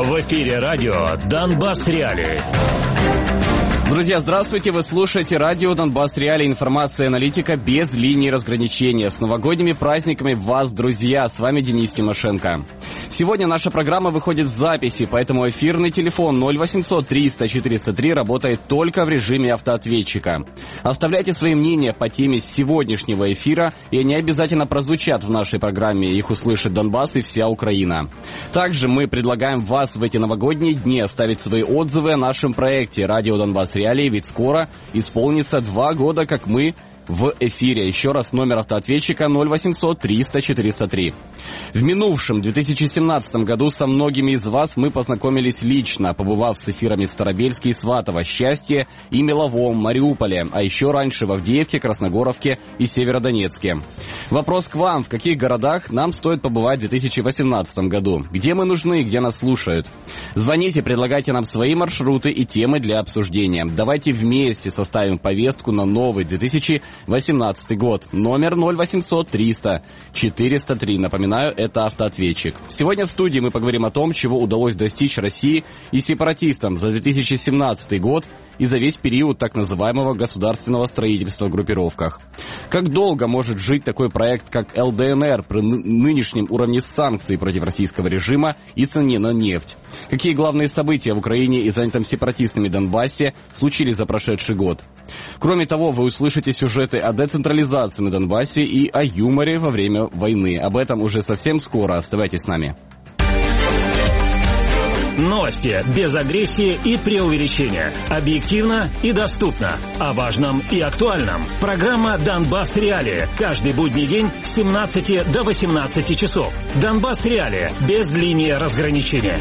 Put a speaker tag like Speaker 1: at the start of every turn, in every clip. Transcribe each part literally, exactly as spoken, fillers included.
Speaker 1: В эфире радио «Донбасс Реалии».
Speaker 2: Друзья, здравствуйте! Вы слушаете радио «Донбасс Реалии». Информация и аналитика без линии разграничения. С новогодними праздниками вас, друзья! С вами Денис Тимошенко. Сегодня наша программа выходит в записи, поэтому эфирный телефон ноль восемьсот триста четыреста три работает только в режиме автоответчика. Оставляйте свои мнения по теме сегодняшнего эфира, и они обязательно прозвучат в нашей программе. Их услышит Донбасс и вся Украина. Также мы предлагаем вас в эти новогодние дни оставить свои отзывы о нашем проекте «Радио Донбасс Реалии», ведь скоро исполнится два года, как мы в эфире. Еще раз, номер автоответчика ноль восемьсот триста четыреста три. В минувшем две тысячи семнадцатом году со многими из вас мы познакомились лично, побывав с эфирами в Старобельске и Сватово, Счастье и Меловом, Мариуполе, а еще раньше в Авдеевке, Красногоровке и Северодонецке. Вопрос к вам: в каких городах нам стоит побывать в две тысячи восемнадцатом году? Где мы нужны, где нас слушают? Звоните, предлагайте нам свои маршруты и темы для обсуждения. Давайте вместе составим повестку на новый две тысячи восемнадцатый год. Номер ноль восемьсот триста четыреста три. Напоминаю, это автоответчик. Сегодня в студии мы поговорим о том, чего удалось достичь России и сепаратистам за две тысячи семнадцатый год и за весь период так называемого государственного строительства в группировках. Как долго может жить такой проект, как эл дэ эн эр, при нынешнем уровне санкций против российского режима и цене на нефть? Какие главные события в Украине и занятом сепаратистами Донбассе случились за прошедший год? Кроме того, вы услышите сюжеты о децентрализации на Донбассе и о юморе во время войны. Об этом уже совсем скоро. Оставайтесь с нами.
Speaker 1: Новости без агрессии и преувеличения. Объективно и доступно. О важном и актуальном. Программа «Донбасс Реалии». Каждый будний день с семнадцати до восемнадцати часов. «Донбасс Реалии» без линии разграничения.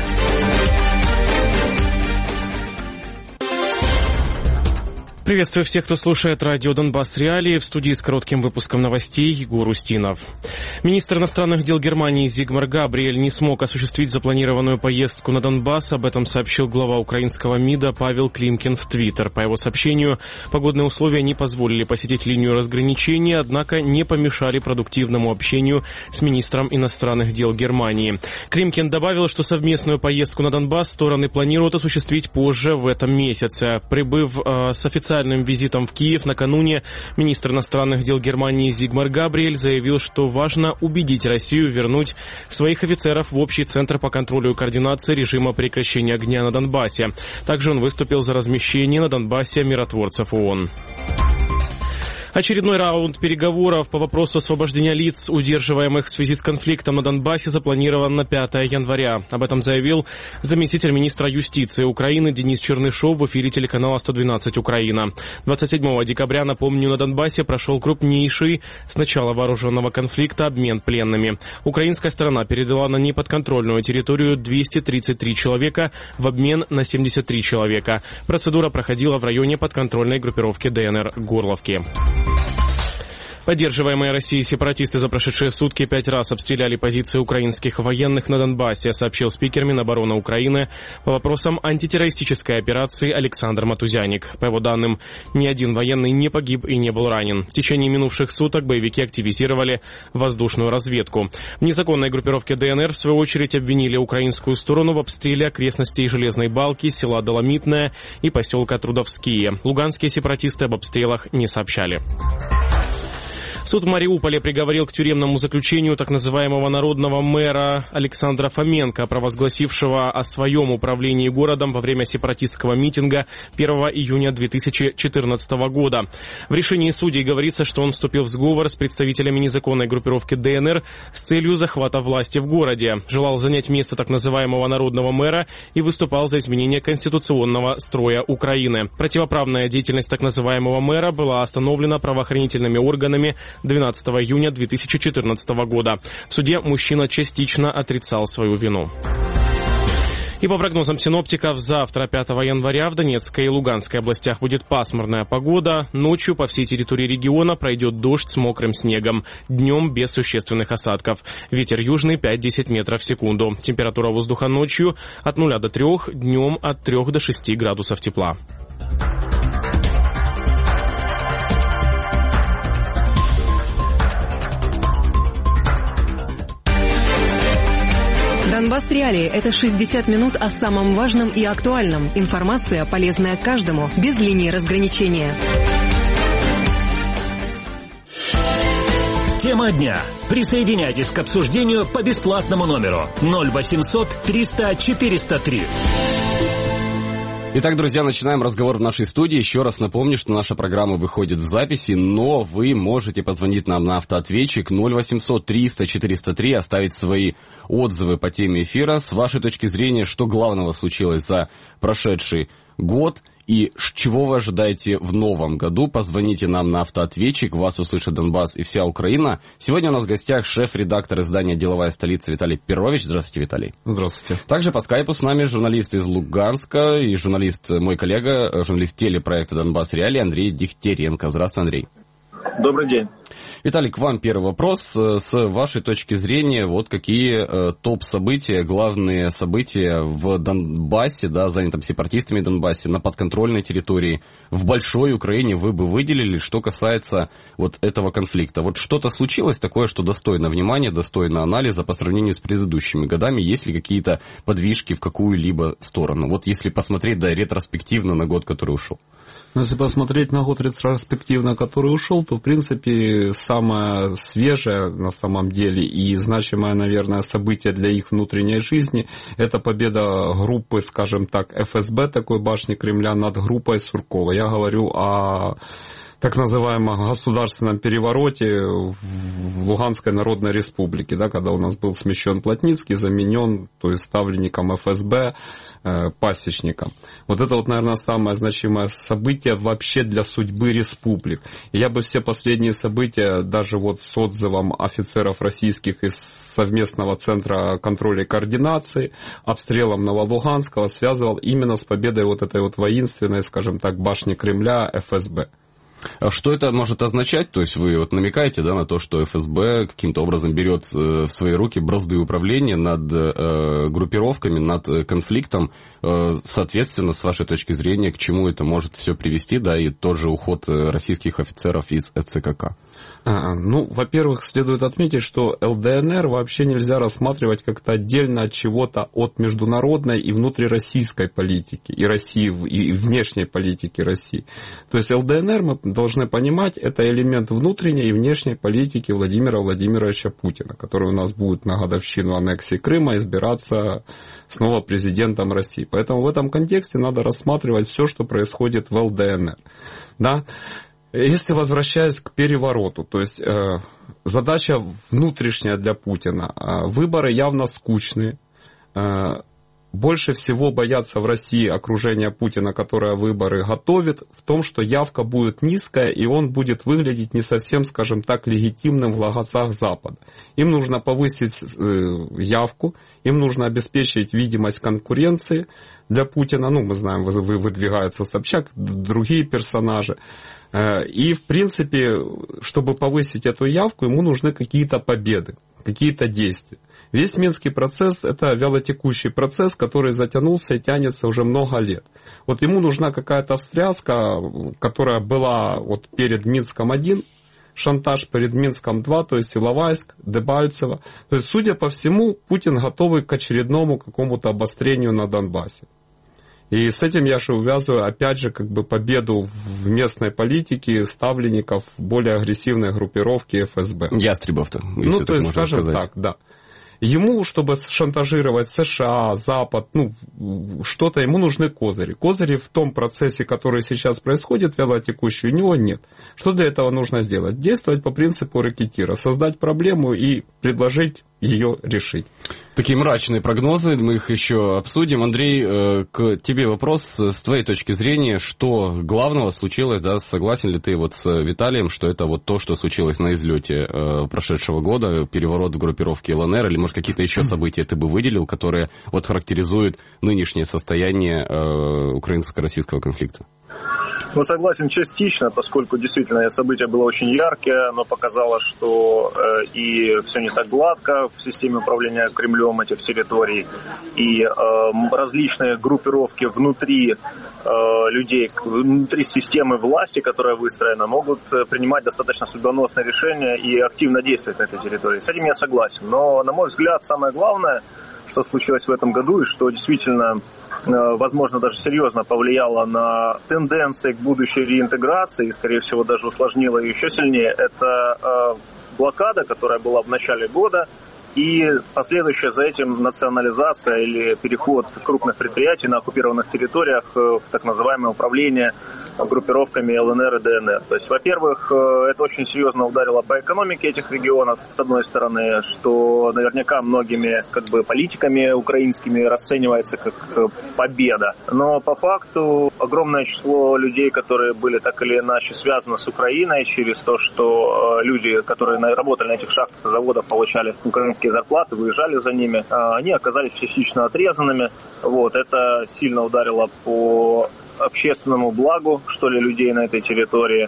Speaker 3: Приветствую всех, кто слушает радио «Донбасс Реалии». В студии с коротким выпуском новостей Егор Устинов. Министр иностранных дел Германии Зигмар Габриэль не смог осуществить запланированную поездку на Донбасс. Об этом сообщил глава украинского МИДа Павел Климкин в Твиттер. По его сообщению, погодные условия не позволили посетить линию разграничения, однако не помешали продуктивному общению с министром иностранных дел Германии. Климкин добавил, что совместную поездку на Донбасс стороны планируют осуществить позже в этом месяце. Прибыв э, с официальным Официальным визитом в Киев накануне министр иностранных дел Германии Зигмар Габриэль заявил, что важно убедить Россию вернуть своих офицеров в общий центр по контролю и координации режима прекращения огня на Донбассе. Также он выступил за размещение на Донбассе миротворцев ООН. Очередной раунд переговоров по вопросу освобождения лиц, удерживаемых в связи с конфликтом на Донбассе, запланирован на пятое января. Об этом заявил заместитель министра юстиции Украины Денис Чернышов в эфире телеканала сто двенадцать Украина. двадцать седьмого декабря, напомню, на Донбассе прошел крупнейший с начала вооруженного конфликта обмен пленными. Украинская сторона передала на неподконтрольную территорию двести тридцать три человека в обмен на семьдесят три человека. Процедура проходила в районе подконтрольной группировки дэ эн эр Горловки. Поддерживаемые Россией сепаратисты за прошедшие сутки пять раз обстреляли позиции украинских военных на Донбассе, сообщил спикер Минобороны Украины по вопросам антитеррористической операции Александр Матузяник. По его данным, ни один военный не погиб и не был ранен. В течение минувших суток боевики активизировали воздушную разведку. В незаконной группировке дэ эн эр, в свою очередь, обвинили украинскую сторону в обстреле окрестностей Железной Балки, села Доломитное и поселка Трудовские. Луганские сепаратисты об обстрелах не сообщали. Суд в Мариуполе приговорил к тюремному заключению так называемого народного мэра Александра Фоменко, провозгласившего о своем управлении городом во время сепаратистского митинга первого июня две тысячи четырнадцатого года. В решении судей говорится, что он вступил в сговор с представителями незаконной группировки дэ эн эр с целью захвата власти в городе, желал занять место так называемого народного мэра и выступал за изменение конституционного строя Украины. Противоправная деятельность так называемого мэра была остановлена правоохранительными органами двенадцатого июня две тысячи четырнадцатого года. В суде мужчина частично отрицал свою вину. И по прогнозам синоптиков, завтра, пятого января, в Донецкой и Луганской областях будет пасмурная погода. Ночью по всей территории региона пройдет дождь с мокрым снегом. Днем без существенных осадков. Ветер южный пять-десять метров в секунду. Температура воздуха ночью от нуля до трех, днем от трех до шести градусов тепла.
Speaker 4: Донбасс Реалии – это шестьдесят минут о самом важном и актуальном. Информация, полезная каждому, без линии разграничения.
Speaker 1: Тема дня. Присоединяйтесь к обсуждению по бесплатному номеру ноль восемьсот триста четыреста три.
Speaker 2: Итак, друзья, начинаем разговор в нашей студии. Еще раз напомню, что наша программа выходит в записи, но вы можете позвонить нам на автоответчик ноль восемьсот триста четыреста три, оставить свои отзывы по теме эфира. С вашей точки зрения, что главного случилось за прошедший год и чего вы ожидаете в новом году? Позвоните нам на автоответчик, вас услышит Донбасс и вся Украина. Сегодня у нас в гостях шеф-редактор издания «Деловая столица» Виталий Перович. Здравствуйте, Виталий.
Speaker 3: Здравствуйте. Также по скайпу с нами журналист из Луганска и журналист, мой коллега, журналист телепроекта «Донбасс Реалии» Андрей Дегтяренко. Здравствуй, Андрей.
Speaker 5: Добрый день.
Speaker 2: Виталий, к вам первый вопрос. С вашей точки зрения, вот какие э, топ-события, главные события в Донбассе, да, занятом сепаратистами Донбассе, на подконтрольной территории, в большой Украине вы бы выделили, что касается вот этого конфликта? Вот что-то случилось такое, что достойно внимания, достойно анализа по сравнению с предыдущими годами? Есть ли какие-то подвижки в какую-либо сторону? Вот если посмотреть, да, ретроспективно на год, который ушел.
Speaker 5: Но если посмотреть на год ретроспективно, который ушел, то, в принципе, самое свежее на самом деле и значимое, наверное, событие для их внутренней жизни – это победа группы, скажем так, эф эс бэ, такой башни Кремля, над группой Суркова. Я говорю о так называемом государственном перевороте в Луганской Народной Республике, да, когда у нас был смещен Плотницкий, заменен, то есть ставленником эф эс бэ, э, пасечником. Вот это вот, наверное, самое значимое событие вообще для судьбы республик. И я бы все последние события, даже вот с отзывом офицеров российских из совместного центра контроля и координации, обстрелом Новолуганского, связывал именно с победой вот этой вот воинственной, скажем так, башни Кремля эф эс бэ.
Speaker 2: А что это может означать? То есть вы вот намекаете, да, на то, что эф эс бэ каким-то образом берет в свои руки бразды управления над э, группировками, над конфликтом. Э, соответственно, с вашей точки зрения, к чему это может все привести, да, и тот же уход российских офицеров из эс цэ ка ка?
Speaker 5: А, ну, во-первых, следует отметить, что эл дэ эн эр вообще нельзя рассматривать как-то отдельно от чего-то от международной и внутрироссийской политики, и России, и внешней политики России. То есть эл дэ эн эр, мы должны понимать, это элемент внутренней и внешней политики Владимира Владимировича Путина, который у нас будет на годовщину аннексии Крыма избираться снова президентом России. Поэтому в этом контексте надо рассматривать все, что происходит в эл дэ эн эр. Да? Если возвращаясь к перевороту, то есть э, задача внутренняя для Путина, э, выборы явно скучные, э, больше всего боятся в России окружения Путина, которое выборы готовит, в том, что явка будет низкая, и он будет выглядеть не совсем, скажем так, легитимным в глазах Запада. Им нужно повысить э, явку, им нужно обеспечить видимость конкуренции для Путина. Ну, мы знаем, выдвигаются Собчак, другие персонажи. И, в принципе, чтобы повысить эту явку, ему нужны какие-то победы, какие-то действия. Весь Минский процесс – это вялотекущий процесс, который затянулся и тянется уже много лет. Вот ему нужна какая-то встряска, которая была вот перед Минском один, шантаж перед Минском два, то есть Иловайск, Дебальцево. То есть, судя по всему, Путин готовый к очередному какому-то обострению на Донбассе. И с этим я же увязываю, опять же, как бы победу в местной политике ставленников более агрессивной группировки эф эс бэ.
Speaker 2: Ястребов-то,
Speaker 5: ну, то есть, скажем
Speaker 2: сказать.
Speaker 5: так, да. Ему, чтобы шантажировать США, Запад, ну, что-то, ему нужны козыри. Козыри в том процессе, который сейчас происходит, вялотекущий, у него нет. Что для этого нужно сделать? Действовать по принципу рэкетира, создать проблему и предложить ее решить.
Speaker 2: Такие мрачные прогнозы, мы их еще обсудим. Андрей, к тебе вопрос с твоей точки зрения, что главного случилось, да, согласен ли ты вот с Виталием, что это вот то, что случилось на излете прошедшего года, переворот в группировке эл эн эр, или, может, какие-то еще события ты бы выделил, которые вот характеризуют нынешнее состояние украинско-российского конфликта?
Speaker 6: Ну, согласен частично, поскольку действительно событие было очень яркое, но показало, что э, и все не так гладко в системе управления Кремлем этих территорий, и э, различные группировки внутри э, людей, внутри системы власти, которая выстроена, могут принимать достаточно судьбоносные решения и активно действовать на этой территории. С этим я согласен. Но, на мой взгляд, самое главное, что случилось в этом году и что действительно, возможно, даже серьезно повлияло на тенденции к будущей реинтеграции и, скорее всего, даже усложнило ее еще сильнее, это блокада, которая была в начале года, и последующая за этим национализация или переход крупных предприятий на оккупированных территориях в так называемое управление группировками эл эн эр и дэ эн эр. То есть, во-первых, это очень серьезно ударило по экономике этих регионов, с одной стороны, что наверняка многими как бы политиками украинскими расценивается как победа. Но по факту огромное число людей, которые были так или иначе связаны с Украиной через то, что люди, которые работали на этих шахтах и заводах, получали украинские зарплаты, выезжали за ними, они оказались частично отрезанными. Вот, это сильно ударило по общественному благу, что ли, людей на этой территории.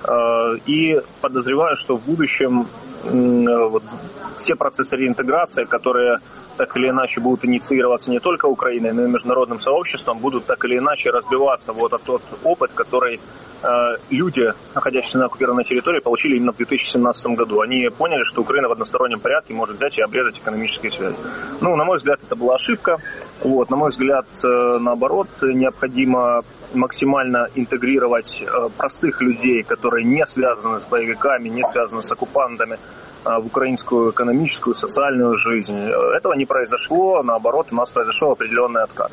Speaker 6: И подозреваю, что в будущем вот, все процессы реинтеграции, которые так или иначе будут инициироваться не только Украиной, но и международным сообществом, будут так или иначе разбиваться вот от тот опыт, который э, люди, находящиеся на оккупированной территории, получили именно в две тысячи семнадцатом году. Они поняли, что Украина в одностороннем порядке может взять и обрезать экономические связи. Ну, на мой взгляд, это была ошибка. Вот, на мой взгляд, э, наоборот, необходимо максимально интегрировать э, простых людей, которые не связаны с боевиками, не связаны с оккупантами, в украинскую экономическую, социальную жизнь. Этого не произошло, наоборот, у нас произошел определенный откат.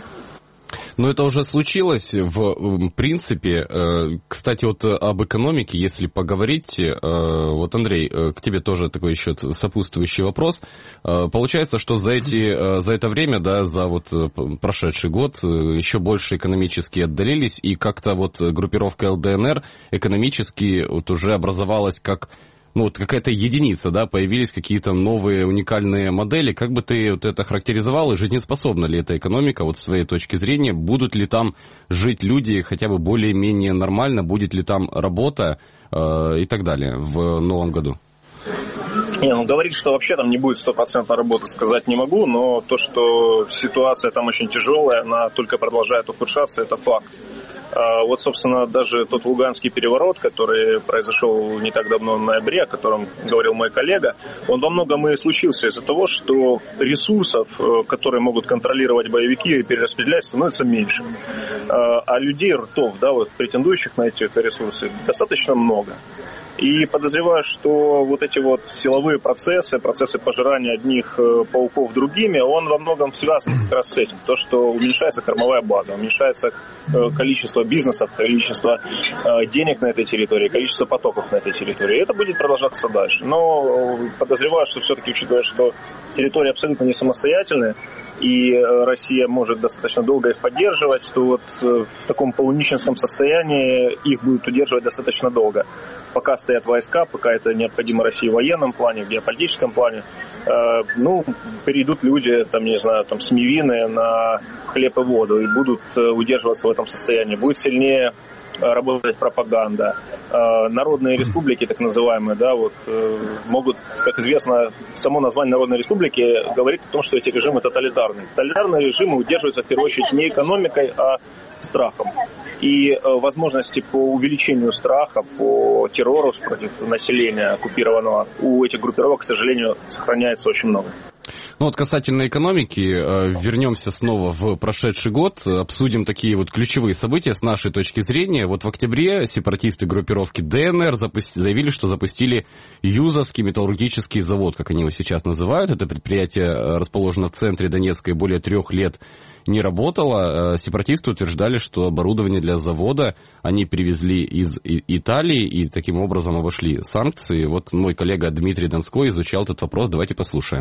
Speaker 2: Но это уже случилось, в принципе. Кстати, вот об экономике, если поговорить, вот, Андрей, к тебе тоже такой еще сопутствующий вопрос. Получается, что за, эти, за это время, да, за вот прошедший год еще больше экономически отдалились, и как-то вот группировка эл дэ эн эр экономически вот уже образовалась как... Ну, вот какая-то единица, да, появились какие-то новые уникальные модели. Как бы ты вот это характеризовал, и жизнеспособна ли эта экономика, вот с своей точки зрения? Будут ли там жить люди хотя бы более-менее нормально? Будет ли там работа э, и так далее в новом году?
Speaker 6: Не, ну говорить, что вообще там не будет стопроцентной работы, сказать не могу, но то, что ситуация там очень тяжелая, она только продолжает ухудшаться, это факт. Вот, собственно, даже тот луганский переворот, который произошел не так давно в ноябре, о котором говорил мой коллега, он во многом и случился из-за того, что ресурсов, которые могут контролировать боевики и перераспределять, становится меньше. А людей, ртов, да, вот, претендующих на эти ресурсы, достаточно много. И подозреваю, что вот эти вот силовые процессы, процессы пожирания одних пауков другими, он во многом связан как раз с этим. То, что уменьшается кормовая база, уменьшается количество бизнесов, количество денег на этой территории, количество потоков на этой территории. И это будет продолжаться дальше. Но подозреваю, что все-таки, учитывая, что территории абсолютно не самостоятельные, и Россия может достаточно долго их поддерживать, то вот в таком полунищенском состоянии их будут удерживать достаточно долго. Пока стоят войска, пока это необходимо России в военном плане, в геополитическом плане, э, ну, перейдут люди, там, не знаю, там, смевины на хлеб и воду и будут удерживаться в этом состоянии. Будет сильнее работать пропаганда. Народные республики, так называемые, да, вот, могут, как известно, само название Народной республики говорит о том, что эти режимы тоталитарные. Тоталитарные режимы удерживаются, в первую очередь, не экономикой, а страхом. И возможности по увеличению страха, по террору против населения оккупированного у этих группировок, к сожалению, сохраняется очень много.
Speaker 2: Ну вот касательно экономики, вернемся снова в прошедший год, обсудим такие вот ключевые события с нашей точки зрения. Вот в октябре сепаратисты группировки дэ эн эр запусти, заявили, что запустили Юзовский металлургический завод, как они его сейчас называют. Это предприятие расположено в центре Донецка и более трех лет не работало. Сепаратисты утверждали, что оборудование для завода они привезли из Италии и таким образом обошли санкции. Вот мой коллега Дмитрий Донской изучал этот вопрос. Давайте послушаем.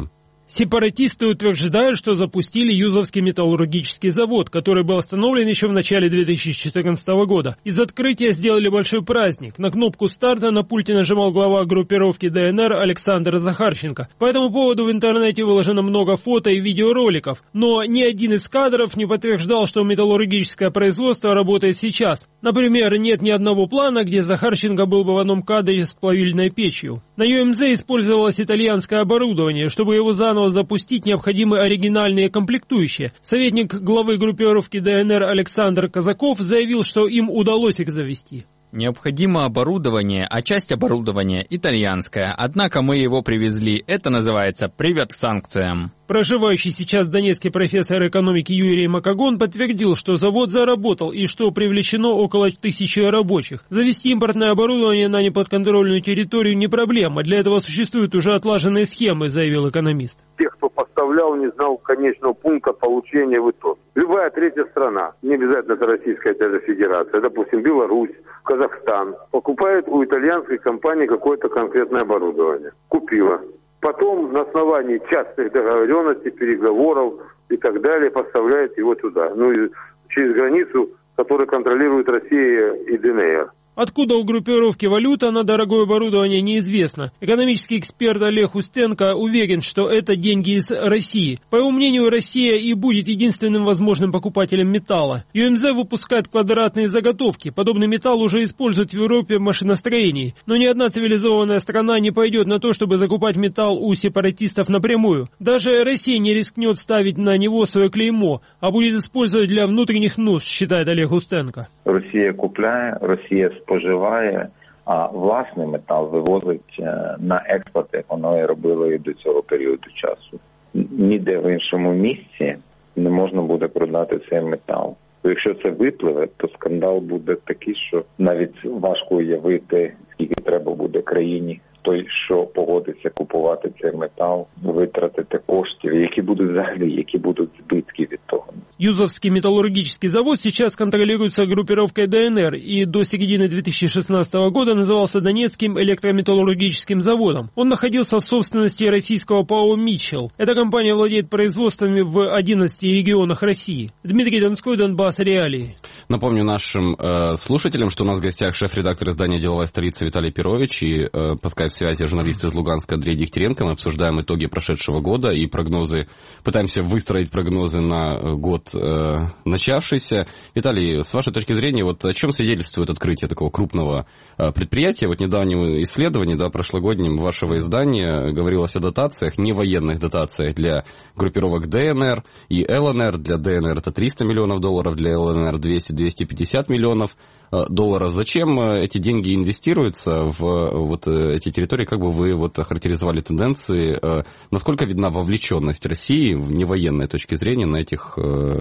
Speaker 7: Сепаратисты утверждают, что запустили Юзовский металлургический завод, который был остановлен еще в начале две тысячи четырнадцатого года. Из открытия сделали большой праздник. На кнопку старта на пульте нажимал глава группировки ДНР Александр Захарченко. По этому поводу в интернете выложено много фото и видеороликов. Но ни один из кадров не подтверждал, что металлургическое производство работает сейчас. Например, нет ни одного плана, где Захарченко был бы в одном кадре с плавильной печью. На ю эм зет использовалось итальянское оборудование. Чтобы его заново запустить, необходимы оригинальные комплектующие. Советник главы группировки ДНР Александр Казаков заявил, что им удалось их завести.
Speaker 8: Необходимо оборудование, а часть оборудования итальянская. Однако мы его привезли. Это называется «Привет к санкциям».
Speaker 7: Проживающий сейчас в Донецке профессор экономики Юрий Макагон подтвердил, что завод заработал и что привлечено около тысячи рабочих. Завести импортное оборудование на неподконтрольную территорию не проблема. Для этого существуют уже отлаженные схемы, заявил экономист.
Speaker 9: Тех, кто поставлял, не знал конечного пункта получения в итоге. Любая третья страна, не обязательно это Российская Федерация, допустим, Беларусь, Казахстан, покупает у итальянской компании какое-то конкретное оборудование. Купила. Потом на основании частных договоренностей, переговоров и так далее поставляет его туда. Ну и через границу, которую контролирует Россия и ДНР.
Speaker 7: Откуда у группировки валюта на дорогое оборудование, неизвестно. Экономический эксперт Олег Устенко уверен, что это деньги из России. По его мнению, Россия и будет единственным возможным покупателем металла. ю эм зет выпускает квадратные заготовки. Подобный металл уже используют в Европе в машиностроении. Но ни одна цивилизованная страна не пойдет на то, чтобы закупать металл у сепаратистов напрямую. Даже Россия не рискнет ставить на него свое клеймо, а будет использовать для внутренних нужд, считает Олег Устенко.
Speaker 10: Росія купляє, Росія споживає, а власний метал вивозить на експорт, як воно і робило і до цього періоду часу. Ніде в іншому місці не можна буде продати цей метал. Якщо це випливе, то скандал буде такий, що навіть важко уявити, скільки треба буде країні той, що погодиться купувати цей метал, витратити коштів, які будуть взагалі, які будуть збитки від того.
Speaker 7: Юзовский металлургический завод сейчас контролируется группировкой ДНР и до середины две тысячи шестнадцатого года назывался Донецким электрометаллургическим заводом. Он находился в собственности российского ПАО «Митчелл». Эта компания владеет производствами в одиннадцати регионах России. Дмитрий Донской, Донбасс, Реалии.
Speaker 2: Напомню нашим э, слушателям, что у нас в гостях шеф-редактор издания «Деловая столица» Виталий Перович и э, по скайп-связи журналист из Луганска Андрей Дегтяренко. Мы обсуждаем итоги прошедшего года и прогнозы, пытаемся выстроить прогнозы на год э, начавшийся. Виталий, с вашей точки зрения, вот о чем свидетельствует открытие такого крупного э, предприятия? Вот недавнем исследовании, да, прошлогоднем вашего издания говорилось о дотациях, не военных дотациях для группировок ДНР и ЛНР. Для ДНР это триста миллионов долларов, для ЛНР двести - двести пятьдесят миллионов долларов. Зачем эти деньги инвестируются в вот эти территории? Как бы вы вот охарактеризовали тенденции? Насколько видна вовлеченность России в невоенной точки зрения на этих,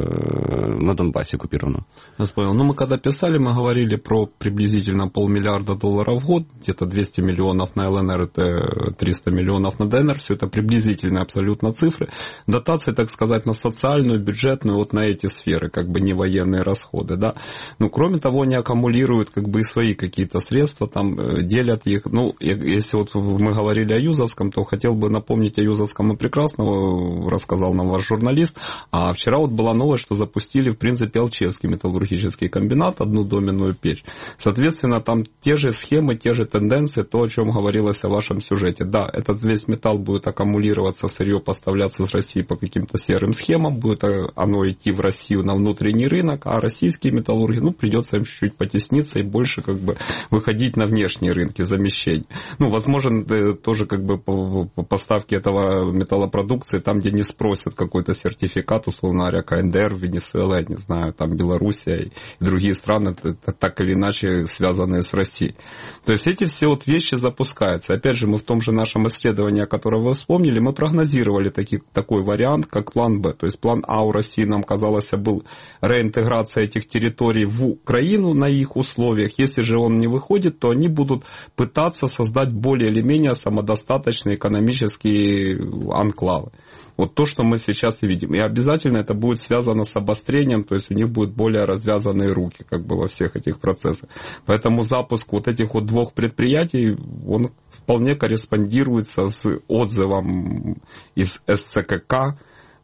Speaker 2: на Донбассе оккупированном?
Speaker 5: Я понял. Ну, мы когда писали, мы говорили про приблизительно полмиллиарда долларов в год, где-то двести миллионов на ЛНР, триста миллионов на ДНР. Все это приблизительные абсолютно цифры. Дотации, так сказать, на социальную, бюджетную, вот на эти сферы, как бы не военные расходы, да. Ну, кроме того, они аккумулируют как бы и свои какие-то средства, там, делят их. Ну, если вот мы говорили о Юзовском, то хотел бы напомнить о Юзовском и прекрасно рассказал нам ваш журналист. А вчера вот была новость, что запустили, в принципе, Алчевский металлургический комбинат, одну доменную печь. Соответственно, там те же схемы, те же тенденции, то, о чем говорилось о вашем сюжете. Да, этот весь металл будет аккумулироваться, сырье поставляться из России по каким-то серым схемам, будет оно идти в Россию на внутренний рынок, а российские металлурги, ну, придется им чуть-чуть потесниться и больше как бы выходить на внешние рынки замещения. Ну, возможно, тоже как бы по поставке этого металлопродукции, там, где не спросят какой-то сертификат, условно говоря, КНДР, Венесуэла, я не знаю, там Белоруссия и другие страны, так или иначе связанные с Россией. То есть эти все вот вещи запускаются. Опять же, мы в том же нашем исследовании, о котором вы вспомнили, мы прогнозировали таки, такой вариант, как план Б. То есть план А у России, нам казалось, был реинтеграция этих территорий в Украину на их условиях. Если же он не выходит, то они будут пытаться создать более или менее самодостаточные экономические анклавы. Вот то, что мы сейчас и видим. И обязательно это будет связано с обострением, то есть у них будут более развязанные руки как бы во всех этих процессах. Поэтому запуск вот этих вот двух предприятий, он вполне корреспондируется с отзывом из эс цэ ка ка,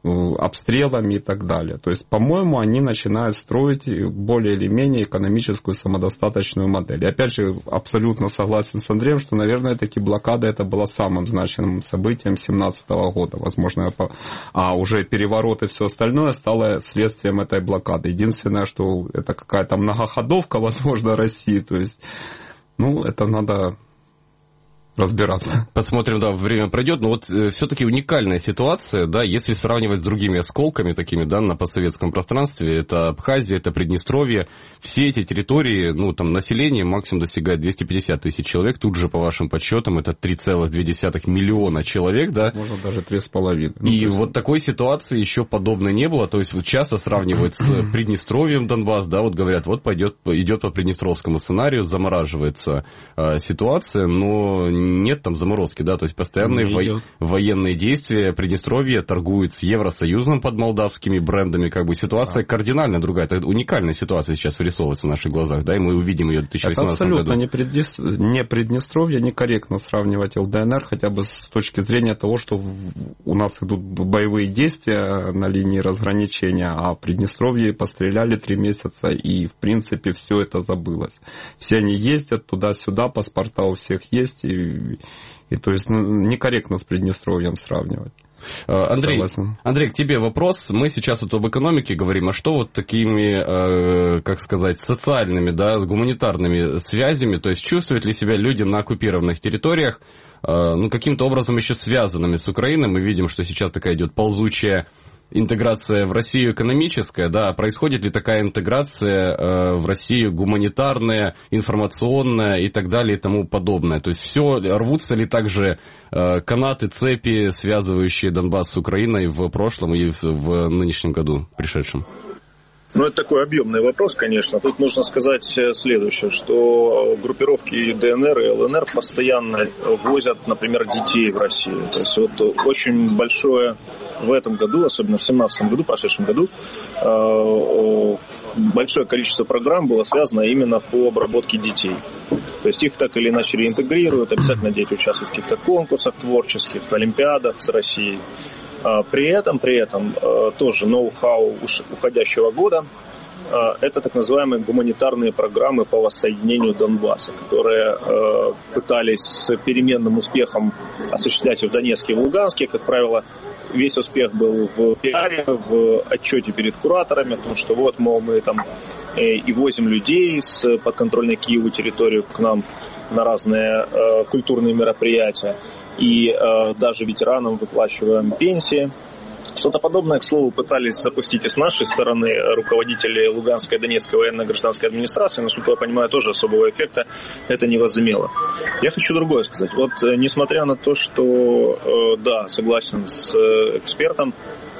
Speaker 5: обстрелами и так далее. То есть, по-моему, они начинают строить более или менее экономическую самодостаточную модель. И опять же, абсолютно согласен с Андреем, что, наверное, таки блокада это было самым значимым событием две тысячи семнадцатого года. Возможно, а уже переворот и все остальное стало следствием этой блокады. Единственное, что это какая-то многоходовка, возможно, России. То есть, ну, это надо разбираться.
Speaker 2: Посмотрим, да, время пройдет. Но вот э, все-таки уникальная ситуация, да, если сравнивать с другими осколками такими, да, на постсоветском пространстве, это Абхазия, это Приднестровье, все эти территории, ну, там, население максимум достигает двести пятьдесят тысяч человек, тут же, по вашим подсчетам, это три целых две десятых миллиона человек, да.
Speaker 5: Можно даже три с половиной.
Speaker 2: И ну, вот такой ситуации еще подобной не было, то есть вот часто сравнивают с Приднестровьем Донбасс, да, вот говорят, вот пойдет, идет по приднестровскому сценарию, замораживается э, ситуация, но нет там заморозки, да, то есть постоянные во- военные действия. Приднестровье торгует с Евросоюзом под молдавскими брендами, как бы ситуация да. кардинально другая. Это уникальная ситуация сейчас вырисовывается в наших глазах, да, и мы увидим ее в две тысячи восемнадцатом году.
Speaker 5: Это абсолютно не, Приднестр... не Приднестровье, некорректно сравнивать эл дэ эн эр, хотя бы с точки зрения того, что у нас идут боевые действия на линии разграничения, а в Приднестровье постреляли три месяца, и, в принципе, все это забылось. Все они ездят туда-сюда, паспорта у всех есть, и И, и то есть ну, некорректно с Приднестровьем сравнивать.
Speaker 2: Андрей, Андрей, к тебе вопрос. Мы сейчас вот об экономике говорим, а что вот такими, э, как сказать, социальными, да, гуманитарными связями, то есть чувствуют ли себя люди на оккупированных территориях, э, ну, каким-то образом еще связанными с Украиной? Мы видим, что сейчас такая идет ползучая интеграция в Россию экономическая, да, происходит ли такая интеграция э, в Россию гуманитарная, информационная и так далее и тому подобное? То есть все, рвутся ли также э, канаты, цепи, связывающие Донбасс с Украиной в прошлом и в, в нынешнем году пришедшем?
Speaker 6: Ну, это такой объемный вопрос, конечно. Тут нужно сказать следующее, что группировки дэ эн эр и эл эн эр постоянно возят, например, детей в Россию. То есть вот очень большое в этом году, особенно в семнадцатом году, в прошедшем году, большое количество программ было связано именно по обработке детей. То есть их так или иначе реинтегрируют, обязательно дети участвуют в каких-то конкурсах творческих, в олимпиадах с Россией. При этом, при этом тоже ноу-хау уходящего года – это так называемые гуманитарные программы по воссоединению Донбасса, которые пытались с переменным успехом осуществлять и в Донецке, и в Луганске. Как правило, весь успех был в пиаре, в отчете перед кураторами, потому что вот, мол, мы там и возим людей с подконтрольной Киеву территорию к нам на разные культурные мероприятия. И э, даже ветеранам выплачиваем пенсии. Что-то подобное, к слову, пытались запустить и с нашей стороны руководители Луганской и Донецкой военно-гражданской администрации. Насколько я понимаю, тоже особого эффекта это не возымело. Я хочу другое сказать. Вот несмотря на то, что, э, да, согласен с экспертом,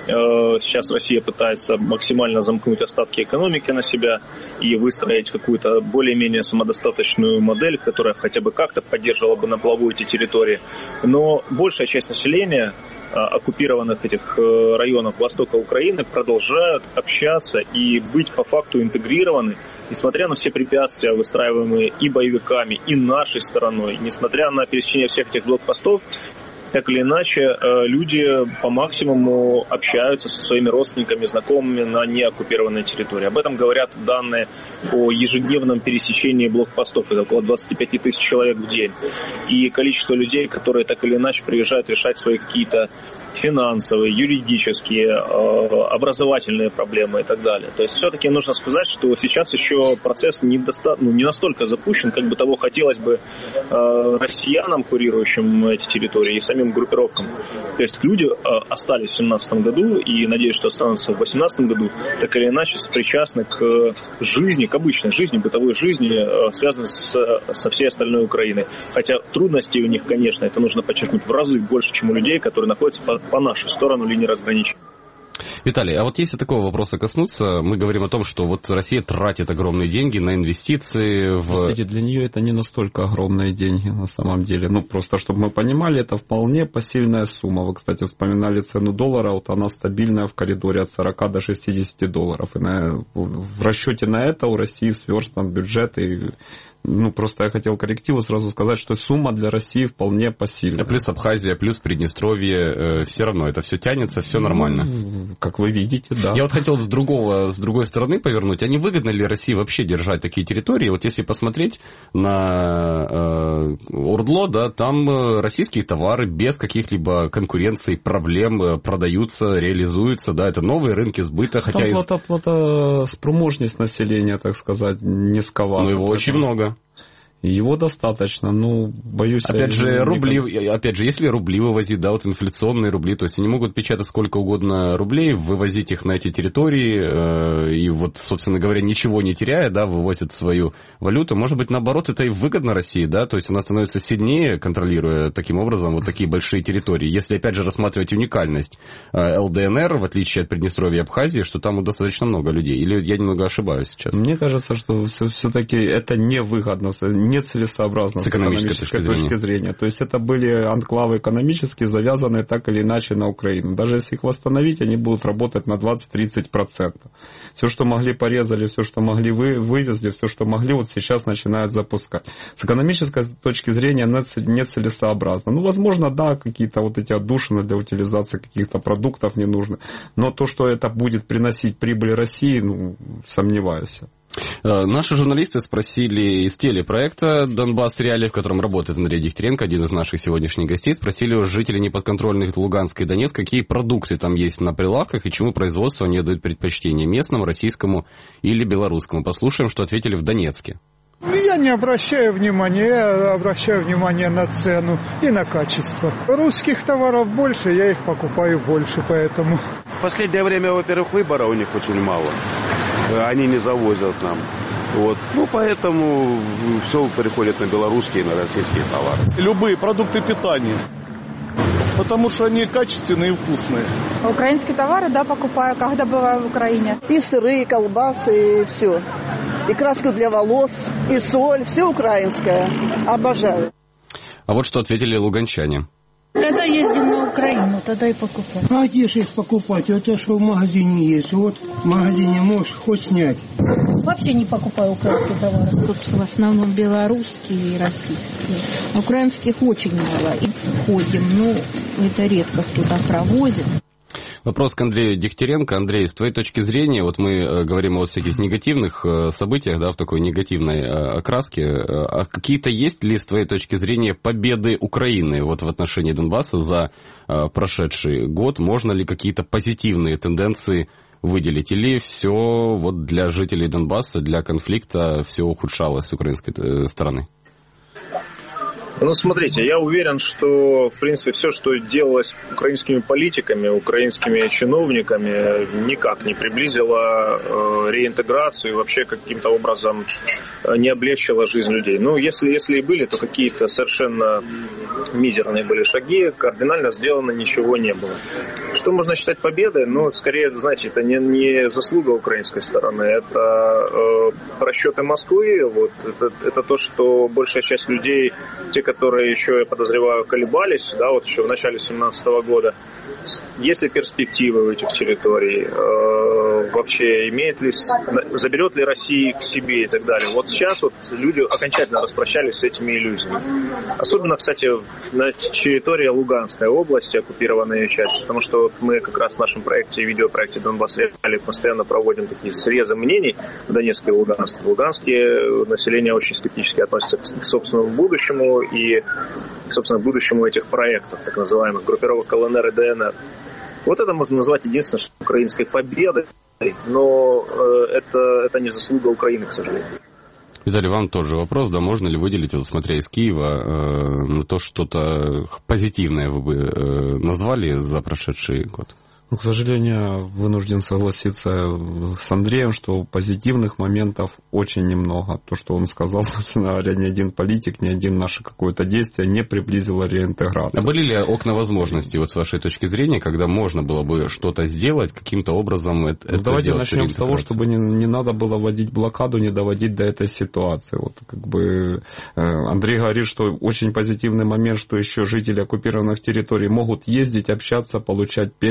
Speaker 6: сейчас Россия пытается максимально замкнуть остатки экономики на себя и выстроить какую-то более-менее самодостаточную модель, которая хотя бы как-то поддерживала бы на плаву эти территории. Но большая часть населения оккупированных этих районов востока Украины продолжают общаться и быть по факту интегрированы, несмотря на все препятствия, выстраиваемые и боевиками, и нашей стороной, несмотря на пересечение всех этих блокпостов. Так или иначе, люди по максимуму общаются со своими родственниками, знакомыми на неоккупированной территории. Об этом говорят данные о ежедневном пересечении блокпостов. Это около двадцать пять тысяч человек в день. И количество людей, которые так или иначе приезжают решать свои какие-то финансовые, юридические, образовательные проблемы и так далее. То есть все-таки нужно сказать, что сейчас еще процесс не, доста... ну, не настолько запущен, как бы того хотелось бы россиянам, курирующим эти территории, и самим группировкам. То есть люди остались в две тысячи семнадцатом году и, надеюсь, что останутся в две тысячи восемнадцатом году, так или иначе причастны к жизни, к обычной жизни, бытовой жизни, связанной с, со всей остальной Украиной. Хотя трудностей у них, конечно, это нужно подчеркнуть, в разы больше, чем у людей, которые находятся по, по нашу сторону линии разграничения.
Speaker 2: Виталий, а вот если такого вопроса коснуться, мы говорим о том, что вот Россия тратит огромные деньги на инвестиции в...
Speaker 5: Кстати, для нее это не настолько огромные деньги на самом деле. Ну, просто, чтобы мы понимали, это вполне посильная сумма. Вы, кстати, вспоминали цену доллара, вот она стабильная в коридоре от сорока до шестидесяти долларов. И на, в расчете на это у России сверстан бюджет, и Ну, просто я хотел коррективу сразу сказать, что сумма для России вполне посильная.
Speaker 2: Плюс Абхазия, плюс Приднестровье, э, все равно это все тянется, все нормально.
Speaker 5: Ну, как вы видите, да.
Speaker 2: Я вот хотел с, другого, с другой стороны повернуть. А не выгодно ли России вообще держать такие территории? Вот если посмотреть на э, Ордло, да, там российские товары без каких-либо конкуренций, проблем продаются, реализуются, да, это новые рынки сбыта. Хотя
Speaker 5: там плата, из... плата, спроможность населения, так сказать, низковата.
Speaker 2: Ну, его очень много.
Speaker 5: Его достаточно, ну, боюсь...
Speaker 2: Опять же, рубли, опять же, если рубли вывозить, да, вот инфляционные рубли, то есть они могут печатать сколько угодно рублей, вывозить их на эти территории, э, и вот, собственно говоря, ничего не теряя, да, вывозят свою валюту. Может быть, наоборот, это и выгодно России, да, то есть она становится сильнее, контролируя таким образом вот такие большие территории. Если, опять же, рассматривать уникальность э, ЛДНР, в отличие от Приднестровья и Абхазии, что там достаточно много людей. Или я немного ошибаюсь сейчас?
Speaker 5: Мне кажется, что все-таки это невыгодно, нецелесообразно с экономической, с экономической точки, точки зрения. То есть это были анклавы экономические, завязанные так или иначе на Украину. Даже если их восстановить, они будут работать на двадцать-тридцать процентов. Все, что могли, порезали, все, что могли, вы, вывезли, все, что могли, вот сейчас начинают запускать. С экономической точки зрения нецелесообразно. Ну, возможно, да, какие-то вот эти отдушины для утилизации каких-то продуктов не нужны. Но то, что это будет приносить прибыль России, ну, сомневаюсь.
Speaker 2: Наши журналисты спросили из телепроекта «Донбасс Реалии», в котором работает Андрей Дегтяренко, один из наших сегодняшних гостей, спросили у жителей неподконтрольных Луганска и Донецка, какие продукты там есть на прилавках и чему производство они дают предпочтение: местному, российскому или белорусскому. Послушаем, что ответили в Донецке.
Speaker 11: Я не обращаю внимания, я обращаю внимание на цену и на качество. Русских товаров больше, я их покупаю больше, поэтому...
Speaker 12: В последнее время, во-первых, выбора у них очень мало. Они не завозят нам. Вот. Ну, поэтому все переходит на белорусские и на российские товары.
Speaker 13: Любые продукты питания. Потому что они качественные и вкусные.
Speaker 14: Украинские товары, да, покупаю, когда бываю в Украине.
Speaker 15: И сыры, и колбасы, и все. И краску для волос, и соль, все украинское. Обожаю.
Speaker 2: А вот что ответили луганчане.
Speaker 16: Когда ездим на Украину, тогда и покупаем.
Speaker 17: А где же их покупать? Это что в магазине есть. Вот в магазине можешь хоть снять.
Speaker 16: Вообще не покупаю украинские товары. Тут в основном белорусские и российские. Украинских очень мало. И ходим, но это редко кто-то провозит.
Speaker 2: Вопрос к Андрею Дегтяренко. Андрей, с твоей точки зрения, вот мы э, говорим о всяких негативных э, событиях, да, в такой негативной э, окраске. Э, а какие-то есть ли, с твоей точки зрения, победы Украины вот в отношении Донбасса за э, прошедший год? Можно ли какие-то позитивные тенденции выделить? Или все вот для жителей Донбасса, для конфликта все ухудшалось с украинской э, стороны?
Speaker 6: Ну, смотрите, я уверен, что, в принципе, все, что делалось украинскими политиками, украинскими чиновниками, никак не приблизило э, реинтеграцию и вообще каким-то образом не облегчило жизнь людей. Ну, если, если и были, то какие-то совершенно мизерные были шаги, кардинально сделано ничего не было. Что можно считать победой? Ну, скорее, знаете, это не, не заслуга украинской стороны, это э, просчеты Москвы, вот, это, это то, что большая часть людей, те, которые еще, я подозреваю, колебались, да, вот еще в начале две тысячи семнадцатого года, есть ли перспективы у этих территорий, э, вообще имеет ли, заберет ли Россия к себе и так далее. Вот сейчас вот люди окончательно распрощались с этими иллюзиями. Особенно, кстати, на территории Луганской области, оккупированная часть, потому что вот мы как раз в нашем проекте, видеопроекте «Донбасс Реалии» постоянно проводим такие срезы мнений в Донецке и Луганске. Луганские население очень скептически относится к собственному будущему и, собственно, к будущему этих проектов, так называемых группировок ЛНР и ДНР. Вот это можно назвать единственной украинской победой, но э, это, это не заслуга Украины, к сожалению.
Speaker 2: Виталий, вам тоже вопрос, да, можно ли выделить, вот смотря из Киева, э, то что-то позитивное вы бы э, назвали за прошедший год?
Speaker 5: Ну, к сожалению, вынужден согласиться с Андреем, что позитивных моментов очень немного. То, что он сказал, собственно говоря, ни один политик, ни один наше какое-то действие не приблизило реинтеграцию.
Speaker 2: А были ли окна возможностей, вот с вашей точки зрения, когда можно было бы что-то сделать, каким-то образом это,
Speaker 5: ну,
Speaker 2: это
Speaker 5: давайте начнем с того, чтобы не, не надо было вводить блокаду, не доводить до этой ситуации. Вот как бы Андрей говорит, что очень позитивный момент, что еще жители оккупированных территорий могут ездить, общаться, получать пенсии,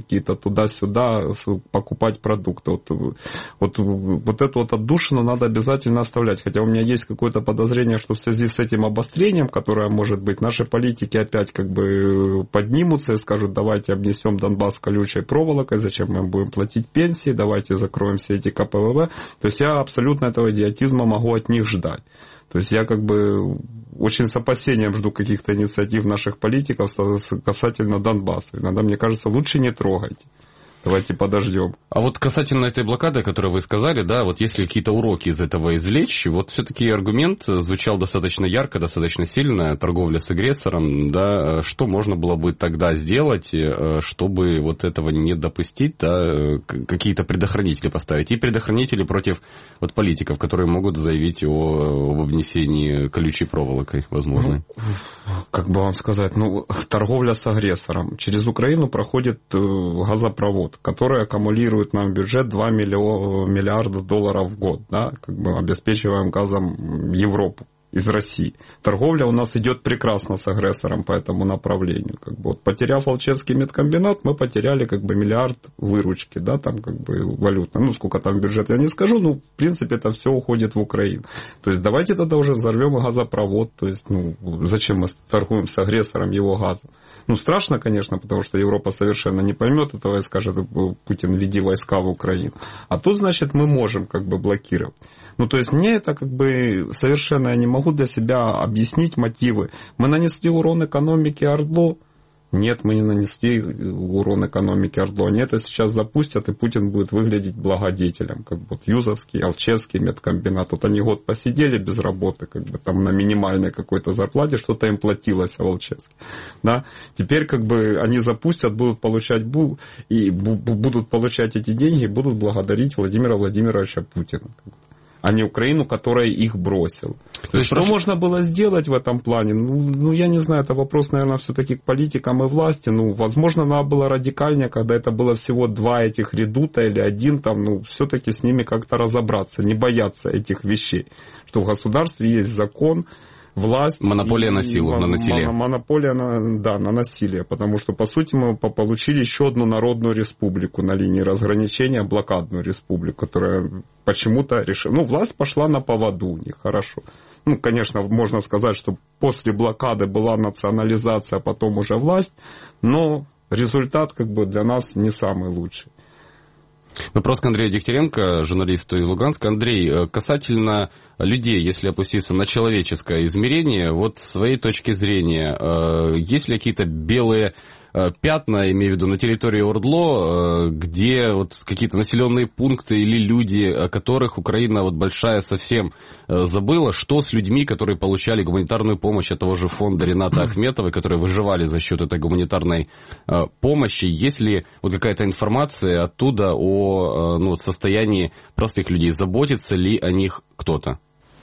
Speaker 5: какие-то туда-сюда, покупать продукты. Вот, вот, вот эту вот отдушину надо обязательно оставлять. Хотя у меня есть какое-то подозрение, что в связи с этим обострением, которое может быть, наши политики опять как бы поднимутся и скажут, давайте обнесем Донбасс колючей проволокой, зачем мы будем платить пенсии, давайте закроем все эти ка пэ вэ вэ. То есть я абсолютно этого идиотизма могу от них ждать. То есть я как бы очень с опасением жду каких-то инициатив наших политиков касательно Донбасса. Иногда, мне кажется, лучше не трогайте. Давайте подождем.
Speaker 2: А вот касательно этой блокады, о которой вы сказали, да, вот если какие-то уроки из этого извлечь, вот все-таки аргумент звучал достаточно ярко, достаточно сильно, торговля с агрессором, да, что можно было бы тогда сделать, чтобы вот этого не допустить, да, какие-то предохранители поставить, и предохранители против вот политиков, которые могут заявить о, об обнесении колючей проволокой, возможно.
Speaker 5: Ну, как бы вам сказать, ну, торговля с агрессором. Через Украину проходит газопровод, который аккумулирует нам в бюджет два миллиарда долларов в год, да, как бы обеспечиваем газом Европу из России. Торговля у нас идет прекрасно с агрессором по этому направлению. Как бы, вот, потеряв Алчевский медкомбинат, мы потеряли как бы миллиард выручки, да, там как бы валютно. Ну, сколько там бюджет, я не скажу, но в принципе это все уходит в Украину. То есть давайте тогда уже взорвем газопровод. То есть, ну, зачем мы торгуем с агрессором его газом? Ну, страшно, конечно, потому что Европа совершенно не поймет этого и скажет, Путин, веди войска в Украину. А тут, значит, мы можем как бы блокировать. Ну, то есть, мне это как бы совершенно, я не могу для себя объяснить мотивы. Мы нанесли урон экономике ОРДЛО? Нет, мы не нанесли урон экономике ОРДЛО. Они это сейчас запустят, и Путин будет выглядеть благодетелем. Как бы вот Юзовский, Алчевский медкомбинат. Вот они год посидели без работы, как бы там на минимальной какой-то зарплате, что-то им платилось в Алчевске. Да? Теперь как бы они запустят, будут получать бу, и бу, будут получать эти деньги и будут благодарить Владимира Владимировича Путина, а не Украину, которая их бросила. То есть, что прошу... можно было сделать в этом плане? Ну, ну, я не знаю, это вопрос, наверное, все-таки к политикам и власти. Ну, возможно, надо было радикальнее, когда это было всего два этих редута или один, там, ну, все-таки с ними как-то разобраться, не бояться этих вещей. Что в государстве есть закон, власть...
Speaker 2: Монополия
Speaker 5: и,
Speaker 2: на силу,
Speaker 5: и,
Speaker 2: на насилие.
Speaker 5: Монополия, на, да, на насилие. Потому что, по сути, мы получили еще одну народную республику на линии разграничения, блокадную республику, которая почему-то решила... Ну, власть пошла на поводу у них, хорошо. Ну, конечно, можно сказать, что после блокады была национализация, а потом уже власть, но результат как бы для нас не самый лучший.
Speaker 2: Вопрос к Андрею Дегтяренко, журналисту из Луганска. Андрей, касательно людей, если опуститься на человеческое измерение, вот с своей точки зрения, есть ли какие-то белые пятна, имею в виду, на территории ОРДЛО, где вот какие-то населенные пункты или люди, о которых Украина вот большая совсем забыла, что с людьми, которые получали гуманитарную помощь от того же фонда Рената Ахметовой, которые выживали за счет этой гуманитарной помощи, есть ли вот какая-то информация оттуда о ну, состоянии простых людей, заботится ли о них кто-то?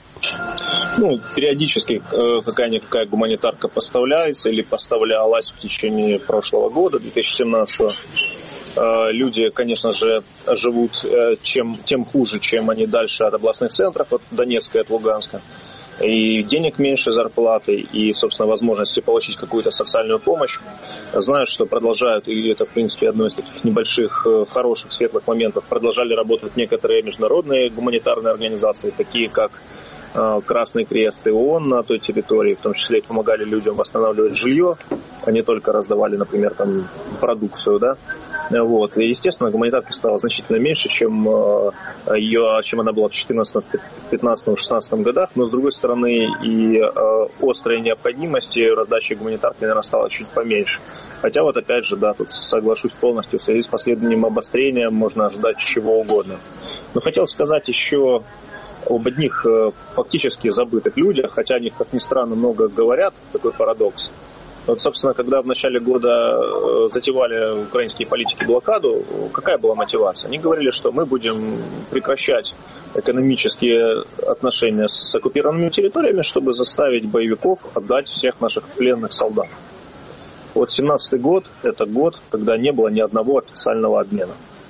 Speaker 6: Ну, периодически э, какая-никакая гуманитарка поставляется или поставлялась в течение прошлого года, две тысячи семнадцатого. Э, люди, конечно же, живут э, чем, тем хуже, чем они дальше от областных центров, от Донецка и от Луганска. И денег меньше зарплаты, и, собственно, возможности получить какую-то социальную помощь. Знаю, что продолжают, и это, в принципе, одно из таких небольших, хороших, светлых моментов, продолжали работать некоторые международные гуманитарные организации, такие как Красный Крест и ООН на той территории, в том числе и помогали людям восстанавливать жилье, а не только раздавали, например, там, продукцию, да. Вот. И, естественно, гуманитарки стало значительно меньше, чем, ее, чем она была в две тысячи четырнадцатом, пятнадцатом, шестнадцатом годах, но, с другой стороны, и острой необходимости раздачи гуманитарки, наверное, стало чуть поменьше. Хотя вот опять же, да, тут соглашусь полностью, в связи с последним обострением можно ожидать чего угодно. Но хотел сказать еще об одних фактически забытых людях, хотя о них, как ни странно, много говорят, такой парадокс. Вот, собственно, когда в начале года затевали украинские политики блокаду, какая была мотивация? Они говорили, что мы будем прекращать экономические отношения с оккупированными территориями, чтобы заставить боевиков отдать всех наших пленных солдат. Вот семнадцатый год – это год, когда не было ни одного официального обмена.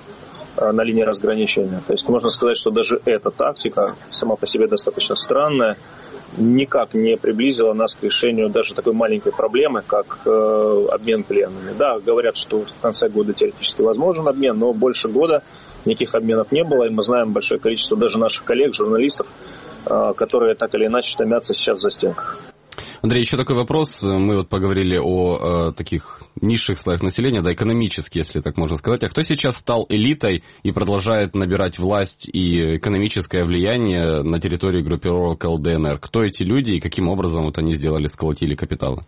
Speaker 6: на линии разграничения. То есть можно сказать, что даже эта тактика сама по себе достаточно странная, никак не приблизила нас к решению даже такой маленькой проблемы, как э, обмен пленными. Да, говорят, что в конце года теоретически возможен обмен, но больше года никаких обменов не было, и мы знаем большое количество даже наших коллег, журналистов, э, которые так или иначе томятся сейчас в застенках.
Speaker 2: Андрей, еще такой вопрос. Мы вот поговорили о э, таких низших слоях населения, да, экономически, если так можно сказать. А кто сейчас стал элитой и продолжает набирать власть и экономическое влияние на территории группировок эл дэ эн эр? Кто эти люди и каким образом вот они сделали, сколотили капиталы?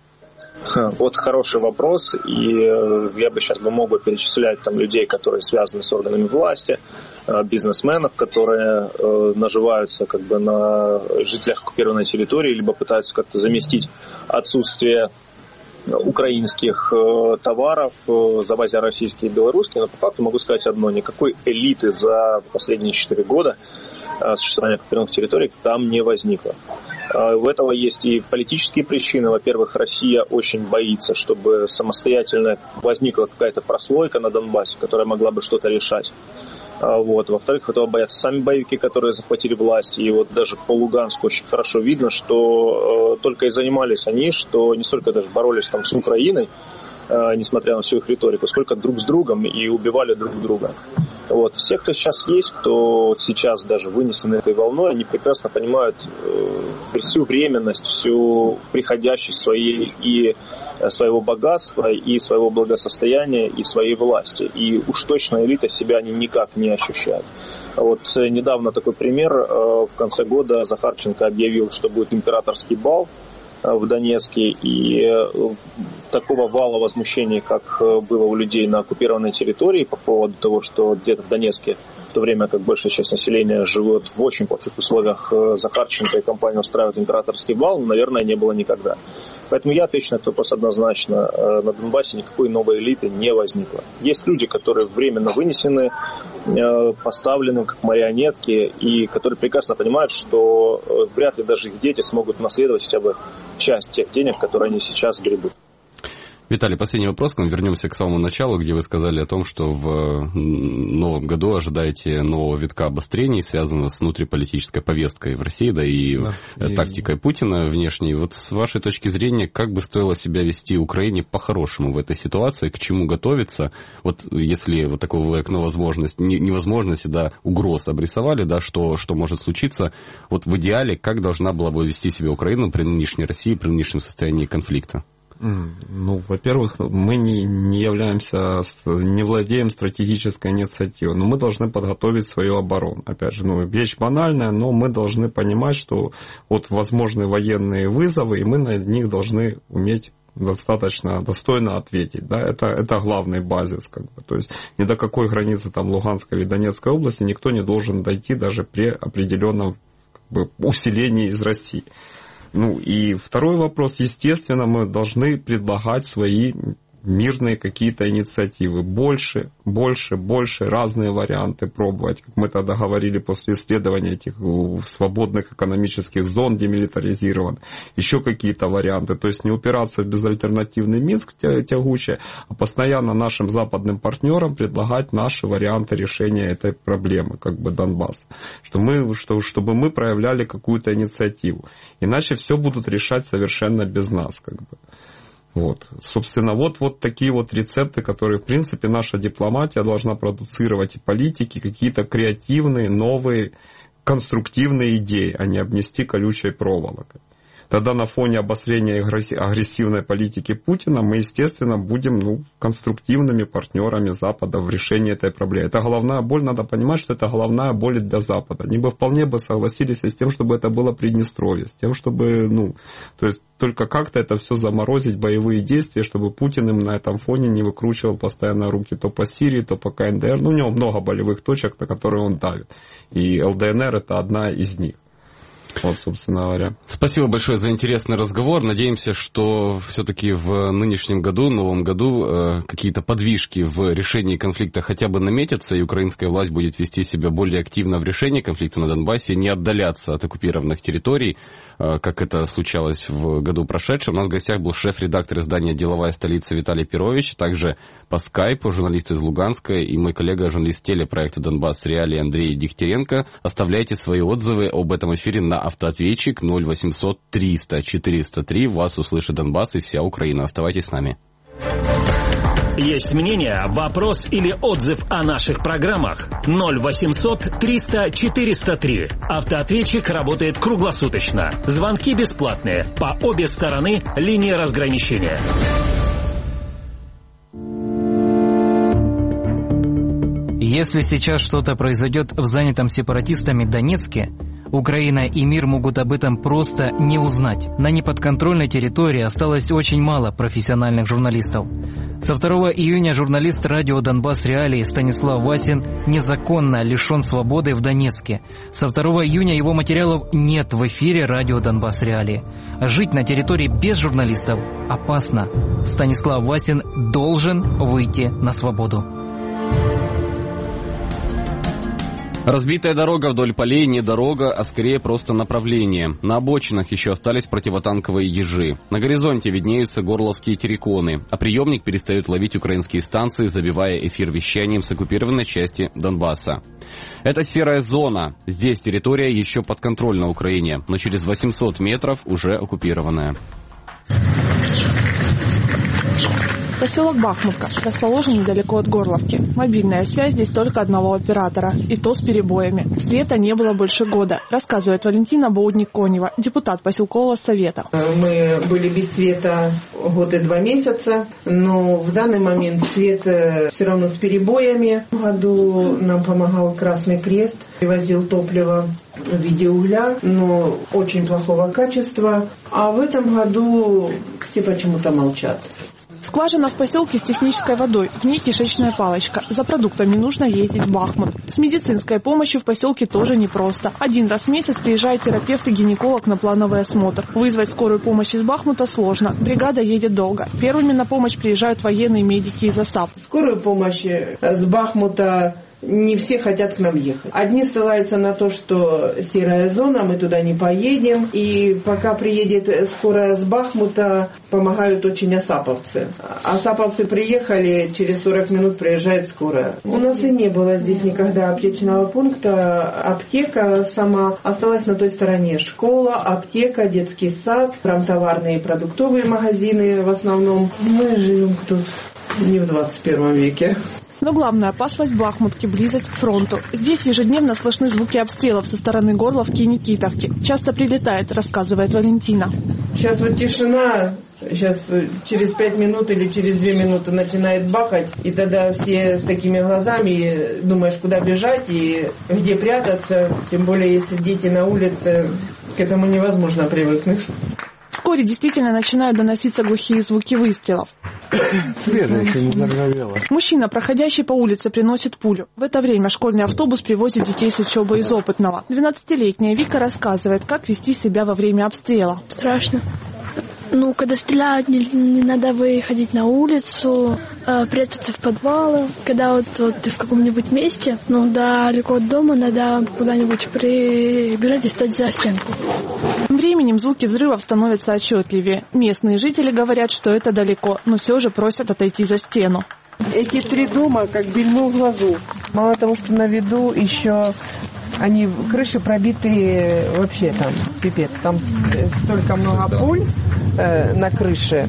Speaker 6: Вот хороший вопрос, и я бы сейчас бы мог бы перечислять там людей, которые связаны с органами власти, бизнесменов, которые э, наживаются как бы на жителях оккупированной территории, либо пытаются как-то заместить отсутствие украинских э, товаров, э, завозя российские и белорусские. Но по факту могу сказать одно: никакой элиты за последние четыре года э, существования оккупированных территорий там не возникло. У этого есть и политические причины. Во-первых, Россия очень боится, чтобы самостоятельно возникла какая-то прослойка на Донбассе, которая могла бы что-то решать. Вот. Во-вторых, этого боятся сами боевики, которые захватили власть. И вот даже по Луганску очень хорошо видно, что э, только и занимались они, что не столько даже боролись там с Украиной, э, несмотря на всю их риторику, сколько друг с другом и убивали друг друга. Вот. Все, кто сейчас есть, кто сейчас даже вынесены этой волной, они прекрасно понимают э, всю временность, всю приходящесть своей и своего богатства, и своего благосостояния, и своей власти. И уж точно элита себя они никак не ощущают. Вот недавно такой пример. В конце года Захарченко объявил, что будет императорский бал в Донецке, и такого вала возмущения, как было у людей на оккупированной территории по поводу того, что где-то в Донецке, в то время как большая часть населения живет в очень плохих условиях, Захарченко и компания устраивают императорский бал, наверное, не было никогда. Поэтому я отвечу на этот вопрос однозначно. На Донбассе никакой новой элиты не возникло. Есть люди, которые временно вынесены, поставлены как марионетки, и которые прекрасно понимают, что вряд ли даже их дети смогут наследовать хотя бы часть тех денег, которые они сейчас гребут.
Speaker 2: Виталий, последний вопрос. Мы вернемся к самому началу, где вы сказали о том, что в новом году ожидаете нового витка обострений, связанного с внутриполитической повесткой в России, да, и да, тактикой и... Путина внешней. Вот с вашей точки зрения, как бы стоило себя вести Украине по-хорошему в этой ситуации, к чему готовиться? Вот если вот такое вы окно возможности, невозможности, да, угроз обрисовали, да, что, что может случиться, вот в идеале, как должна была бы вести себя Украина при нынешней России, при нынешнем состоянии конфликта?
Speaker 5: Ну, во-первых, мы не, не являемся, не владеем стратегической инициативой, но мы должны подготовить свою оборону. Опять же, ну, вещь банальная, но мы должны понимать, что вот возможны военные вызовы, и мы на них должны уметь достаточно достойно ответить. Да? Это, это главный базис. Как бы. То есть ни до какой границы там, Луганской или Донецкой области никто не должен дойти даже при определенном как бы, усилении из России. Ну и второй вопрос, естественно, мы должны предлагать свои мирные какие-то инициативы. Больше, больше, больше, разные варианты пробовать. Как мы тогда говорили после исследования этих свободных экономических зон, демилитаризированных. Еще какие-то варианты. То есть не упираться в безальтернативный Минск тягучий, а постоянно нашим западным партнерам предлагать наши варианты решения этой проблемы, как бы Донбасса. Что мы, что, чтобы мы проявляли какую-то инициативу. Иначе все будут решать совершенно без нас, как бы. Вот. Собственно, вот, вот такие вот рецепты, которые, в принципе, наша дипломатия должна продуцировать, и политики, какие-то креативные, новые, конструктивные идеи, а не обнести колючей проволокой. Тогда на фоне обострения агрессивной политики Путина мы, естественно, будем ну, конструктивными партнерами Запада в решении этой проблемы. Это головная боль, надо понимать, что это головная боль для Запада. Они бы вполне бы согласились с тем, чтобы это было Приднестровье, с тем, чтобы, ну, то есть только как-то это все заморозить, боевые действия, чтобы Путин им на этом фоне не выкручивал постоянно руки то по Сирии, то по ка эн дэ эр. Ну, у него много болевых точек, на которые он давит. И эл дэ эн эр это одна из них. Вот, собственно говоря.
Speaker 2: Спасибо большое за интересный разговор. Надеемся, что все-таки в нынешнем году, новом году, э, какие-то подвижки в решении конфликта хотя бы наметятся, и украинская власть будет вести себя более активно в решении конфликта на Донбассе, не отдаляться от оккупированных территорий. как это случалось в году прошедшем. У нас в гостях был шеф-редактор издания «Деловая столица» Виталий Перович, также по скайпу журналист из Луганска и мой коллега, журналист телепроекта «Донбасс Реалии» Андрей Дегтяренко. Оставляйте свои отзывы об этом эфире на автоответчик ноль восемьсот триста четыреста три. Вас услышит Донбасс и вся Украина. Оставайтесь с нами.
Speaker 1: Есть мнение, вопрос или отзыв о наших программах? ноль восемьсот триста четыреста три. Автоответчик работает круглосуточно. Звонки бесплатные. По обе стороны линии разграничения.
Speaker 18: Если сейчас что-то произойдет в занятом сепаратистами Донецке, Украина и мир могут об этом просто не узнать. На неподконтрольной территории осталось очень мало профессиональных журналистов. Со второго июня журналист радио «Донбасс Реалии» Станислав Васин незаконно лишен свободы в Донецке. Со второго июня его материалов нет в эфире радио «Донбасс Реалии». А жить на территории без журналистов опасно. Станислав Васин должен выйти на свободу.
Speaker 2: Разбитая дорога вдоль полей не дорога, а скорее просто направление. На обочинах еще остались противотанковые ежи. На горизонте виднеются горловские терриконы, а приемник перестает ловить украинские станции, забивая эфир вещанием с оккупированной части Донбасса. Это серая зона. Здесь территория еще подконтрольна Украине, но через восемьсот метров уже оккупированная.
Speaker 19: Поселок Бахмутка расположен недалеко от Горловки. Мобильная связь здесь только одного оператора, и то с перебоями. Света не было больше года, рассказывает Валентина Боудник-Конева, депутат поселкового совета.
Speaker 20: Мы были без света год и два месяца, но в данный момент свет все равно с перебоями. В году нам помогал Красный Крест, привозил топливо в виде угля, но очень плохого качества. А в этом году все почему-то молчат.
Speaker 19: Скважина в поселке с технической водой, в ней кишечная палочка. За продуктами нужно ездить в Бахмут. С медицинской помощью в поселке тоже непросто. Один раз в месяц приезжает терапевт и гинеколог на плановый осмотр. Вызвать скорую помощь из Бахмута сложно. Бригада едет долго. Первыми на помощь приезжают военные медики из ОСАП.
Speaker 20: Скорую помощь с Бахмута не все хотят к нам ехать. Одни ссылаются на то, что серая зона, мы туда не поедем. И пока приедет скорая с Бахмута, помогают очень осаповцы. Осаповцы приехали, через сорок минут приезжает скорая. У нас и не было здесь никогда аптечного пункта. Аптека сама осталась на той стороне. Школа, аптека, детский сад, промтоварные и продуктовые магазины в основном. Мы живем тут не в двадцать первом веке.
Speaker 19: Но главная опасность Бахмутки – близость к фронту. Здесь ежедневно слышны звуки обстрелов со стороны Горловки и Никитовки. Часто прилетает, рассказывает Валентина.
Speaker 20: Сейчас вот тишина, сейчас через пять минут или через две минуты начинает бахать, и тогда все с такими глазами думаешь, куда бежать и где прятаться. Тем более, если дети на улице, к этому невозможно привыкнуть.
Speaker 19: Вскоре действительно начинают доноситься глухие звуки выстрелов.
Speaker 21: Свежая еще не заржавела.
Speaker 19: Мужчина, проходящий по улице, приносит пулю. В это время школьный автобус привозит детей с учебы из Опытного. двенадцатилетняя Вика рассказывает, как вести себя во время обстрела.
Speaker 22: Страшно. Ну, когда стреляют, не, не надо выходить на улицу, э, прятаться в подвалы. Когда вот, вот ты в каком-нибудь месте, ну, далеко от дома, надо куда-нибудь прибежать и стать за стенку.
Speaker 19: Временем звуки взрывов становятся отчетливее. Местные жители говорят, что это далеко, но все же просят отойти за стену.
Speaker 20: Эти три дома как бельмо в глазу. Мало того, что на виду, еще они крыши пробиты вообще там, пипец. Там столько много пуль э, на крыше.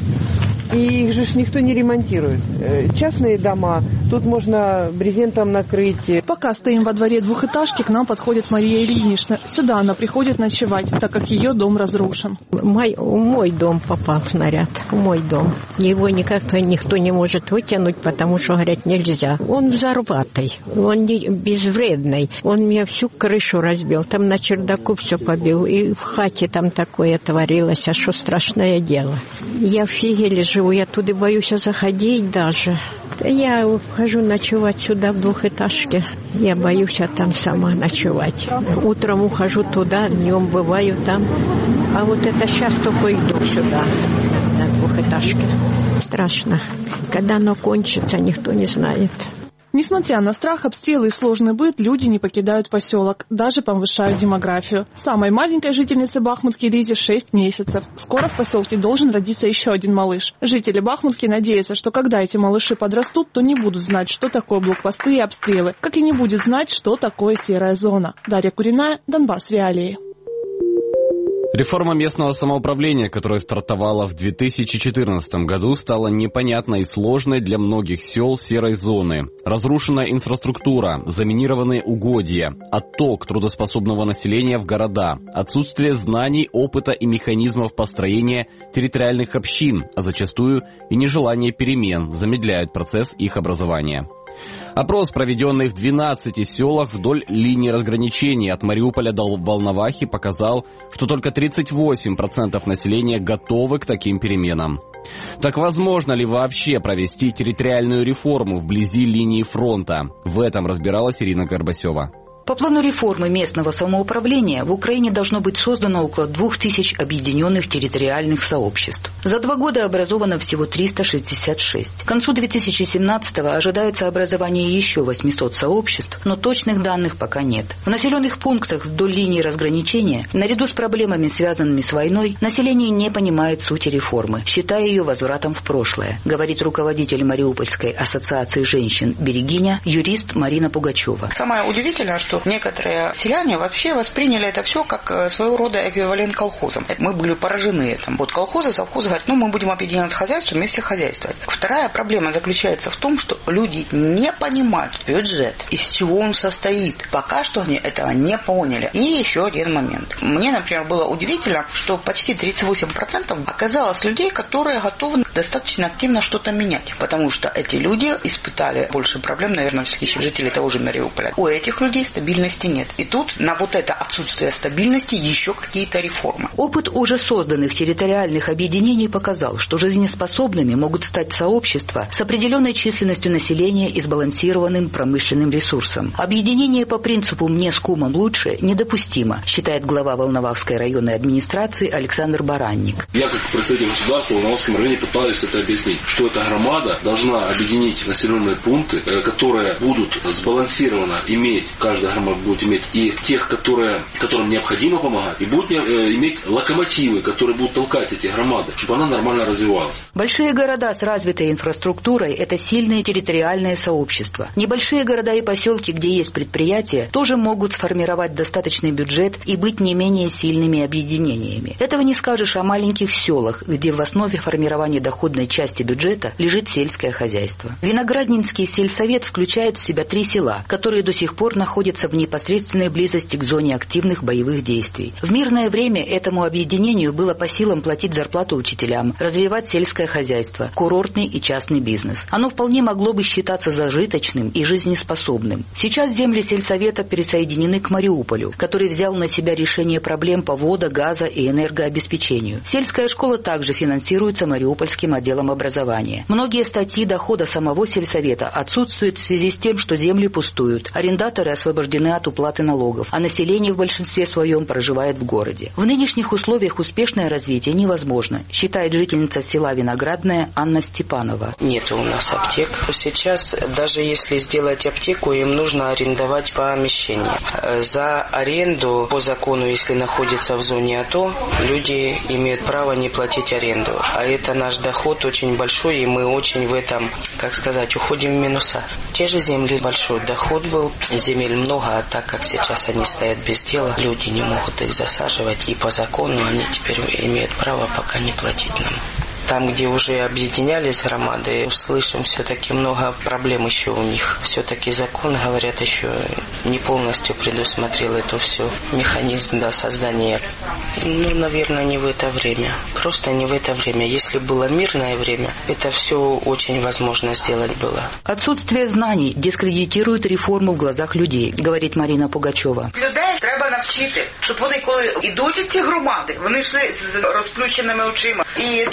Speaker 20: И их же никто не ремонтирует. Частные дома, тут можно брезентом накрыть.
Speaker 19: Пока стоим во дворе двухэтажки, к нам подходит Мария Ильинична. Сюда она приходит ночевать, так как ее дом разрушен.
Speaker 23: Мой, в мой дом попал снаряд, в мой дом. Его никак никто не может вытянуть, потому что, говорят, нельзя. Он взорватый, он не безвредный. Он мне всю крышу разбил, там на чердаку все побил. И в хате там такое творилось, а что страшное дело. Я в Фигеле живу. Я туда боюсь заходить даже. Я хожу ночевать сюда в двухэтажке. Я боюсь там сама ночевать. Утром ухожу туда, днем бываю там. А вот это сейчас только иду сюда, на двухэтажке. Страшно. Когда оно кончится, никто не знает.
Speaker 19: Несмотря на страх, обстрелы и сложный быт, люди не покидают поселок, даже повышают демографию. Самой маленькой жительнице Бахмутки Лизе шесть месяцев. Скоро в поселке должен родиться еще один малыш. Жители Бахмутки надеются, что когда эти малыши подрастут, то не будут знать, что такое блокпосты и обстрелы, как и не будет знать, что такое серая зона. Дарья Куриная, Донбасс Реалии.
Speaker 2: Реформа местного самоуправления, которая стартовала в две тысячи четырнадцатом году, стала непонятной и сложной для многих сел серой зоны. Разрушена инфраструктура, заминированные угодья, отток трудоспособного населения в города, отсутствие знаний, опыта и механизмов построения территориальных общин, а зачастую и нежелание перемен замедляют процесс их образования. Опрос, проведенный в двенадцати селах вдоль линии разграничения от Мариуполя до Волновахи, показал, что только тридцать восемь процентов населения готовы к таким переменам. Так возможно ли вообще провести территориальную реформу вблизи линии фронта? В этом разбиралась Ирина Горбасева.
Speaker 3: По плану реформы местного самоуправления в Украине должно быть создано около двух тысяч объединенных территориальных сообществ. За два года образовано всего триста шестьдесят шесть. К концу две тысячи семнадцатого ожидается образование еще восьмисот сообществ, но точных данных пока нет. В населенных пунктах вдоль линии разграничения, наряду с проблемами, связанными с войной, население не понимает сути реформы, считая ее возвратом в прошлое, говорит руководитель Мариупольской ассоциации женщин «Берегиня», юрист Марина Пугачева.
Speaker 4: Самое удивительное, что некоторые селяне вообще восприняли это все как своего рода эквивалент колхозам. Мы были поражены этим. Вот колхозы, совхозы говорят, ну мы будем объединять хозяйство, вместе хозяйствовать. Вторая проблема заключается в том, что люди не понимают бюджет, из чего он состоит. Пока что они этого не поняли. И еще один момент. Мне, например, было удивительно, что почти тридцать восемь процентов оказалось людей, которые готовы достаточно активно что-то менять. Потому что эти люди испытали больше проблем, наверное, чем жители того же Мариуполя. У этих людей стабильности нет. И тут на вот это отсутствие стабильности еще какие-то реформы.
Speaker 3: Опыт уже созданных территориальных объединений показал, что жизнеспособными могут стать сообщества с определенной численностью населения и сбалансированным промышленным ресурсом. Объединение по принципу «мне с кумом лучше» недопустимо, считает глава Волновахской районной администрации Александр Баранник.
Speaker 8: Я как представитель государства в Волновахском районе пытаюсь это объяснить, что эта громада должна объединить населенные пункты, которые будут сбалансированно иметь, каждая громада будет иметь и тех, которые, которым необходимо помогать, и будут иметь локомотивы, которые будут толкать эти громады, чтобы она нормально развивалась.
Speaker 3: Большие города с развитой инфраструктурой – это сильные территориальные сообщества. Небольшие города и поселки, где есть предприятия, тоже могут сформировать достаточный бюджет и быть не менее сильными объединениями. Этого не скажешь о маленьких селах, где в основе формирования доходной части бюджета лежит сельское хозяйство. Винограднинский сельсовет включает в себя три села, которые до сих пор находятся в непосредственной близости к зоне активных боевых действий. В мирное время этому объединению было по силам платить зарплату учителям, развивать сельское хозяйство, курортный и частный бизнес. Оно вполне могло бы считаться зажиточным и жизнеспособным. Сейчас земли сельсовета пересоединены к Мариуполю, который взял на себя решение проблем по водо-, газа- и энергообеспечению. Сельская школа также финансируется Мариупольским отделом образования. Многие статьи дохода самого сельсовета отсутствуют в связи с тем, что земли пустуют, арендаторы освобождены от уплаты налогов, а население в большинстве своем проживает в городе. В нынешних условиях успешное развитие невозможно, считает жительница села Виноградная Анна Степанова.
Speaker 24: Нет у нас аптек. Сейчас, даже если сделать аптеку, им нужно арендовать помещение. За аренду, по закону, если находится в зоне АТО, люди имеют право не платить аренду. А это наш доход очень большой, и мы очень в этом, как сказать, уходим в минуса. Те же земли, большой доход был, земель много, а так как сейчас они стоят без дела, люди не могут их засаживать, и по закону они теперь имеют право пока не платить нам. Там, где уже объединялись громады, услышим, все-таки много проблем еще у них. Все-таки закон, говорят, еще не полностью предусмотрел это все. Механизм, да, создания. Ну, наверное, не в это время. Просто не в это время. Если было мирное время, это все очень возможно сделать было.
Speaker 3: Отсутствие знаний дискредитирует реформу в глазах людей, говорит Марина Пугачева.
Speaker 4: Людей треба навчити, щоб вони, коли йдуть ці громади, вони йшли з розплющеними очима. І дуже добре,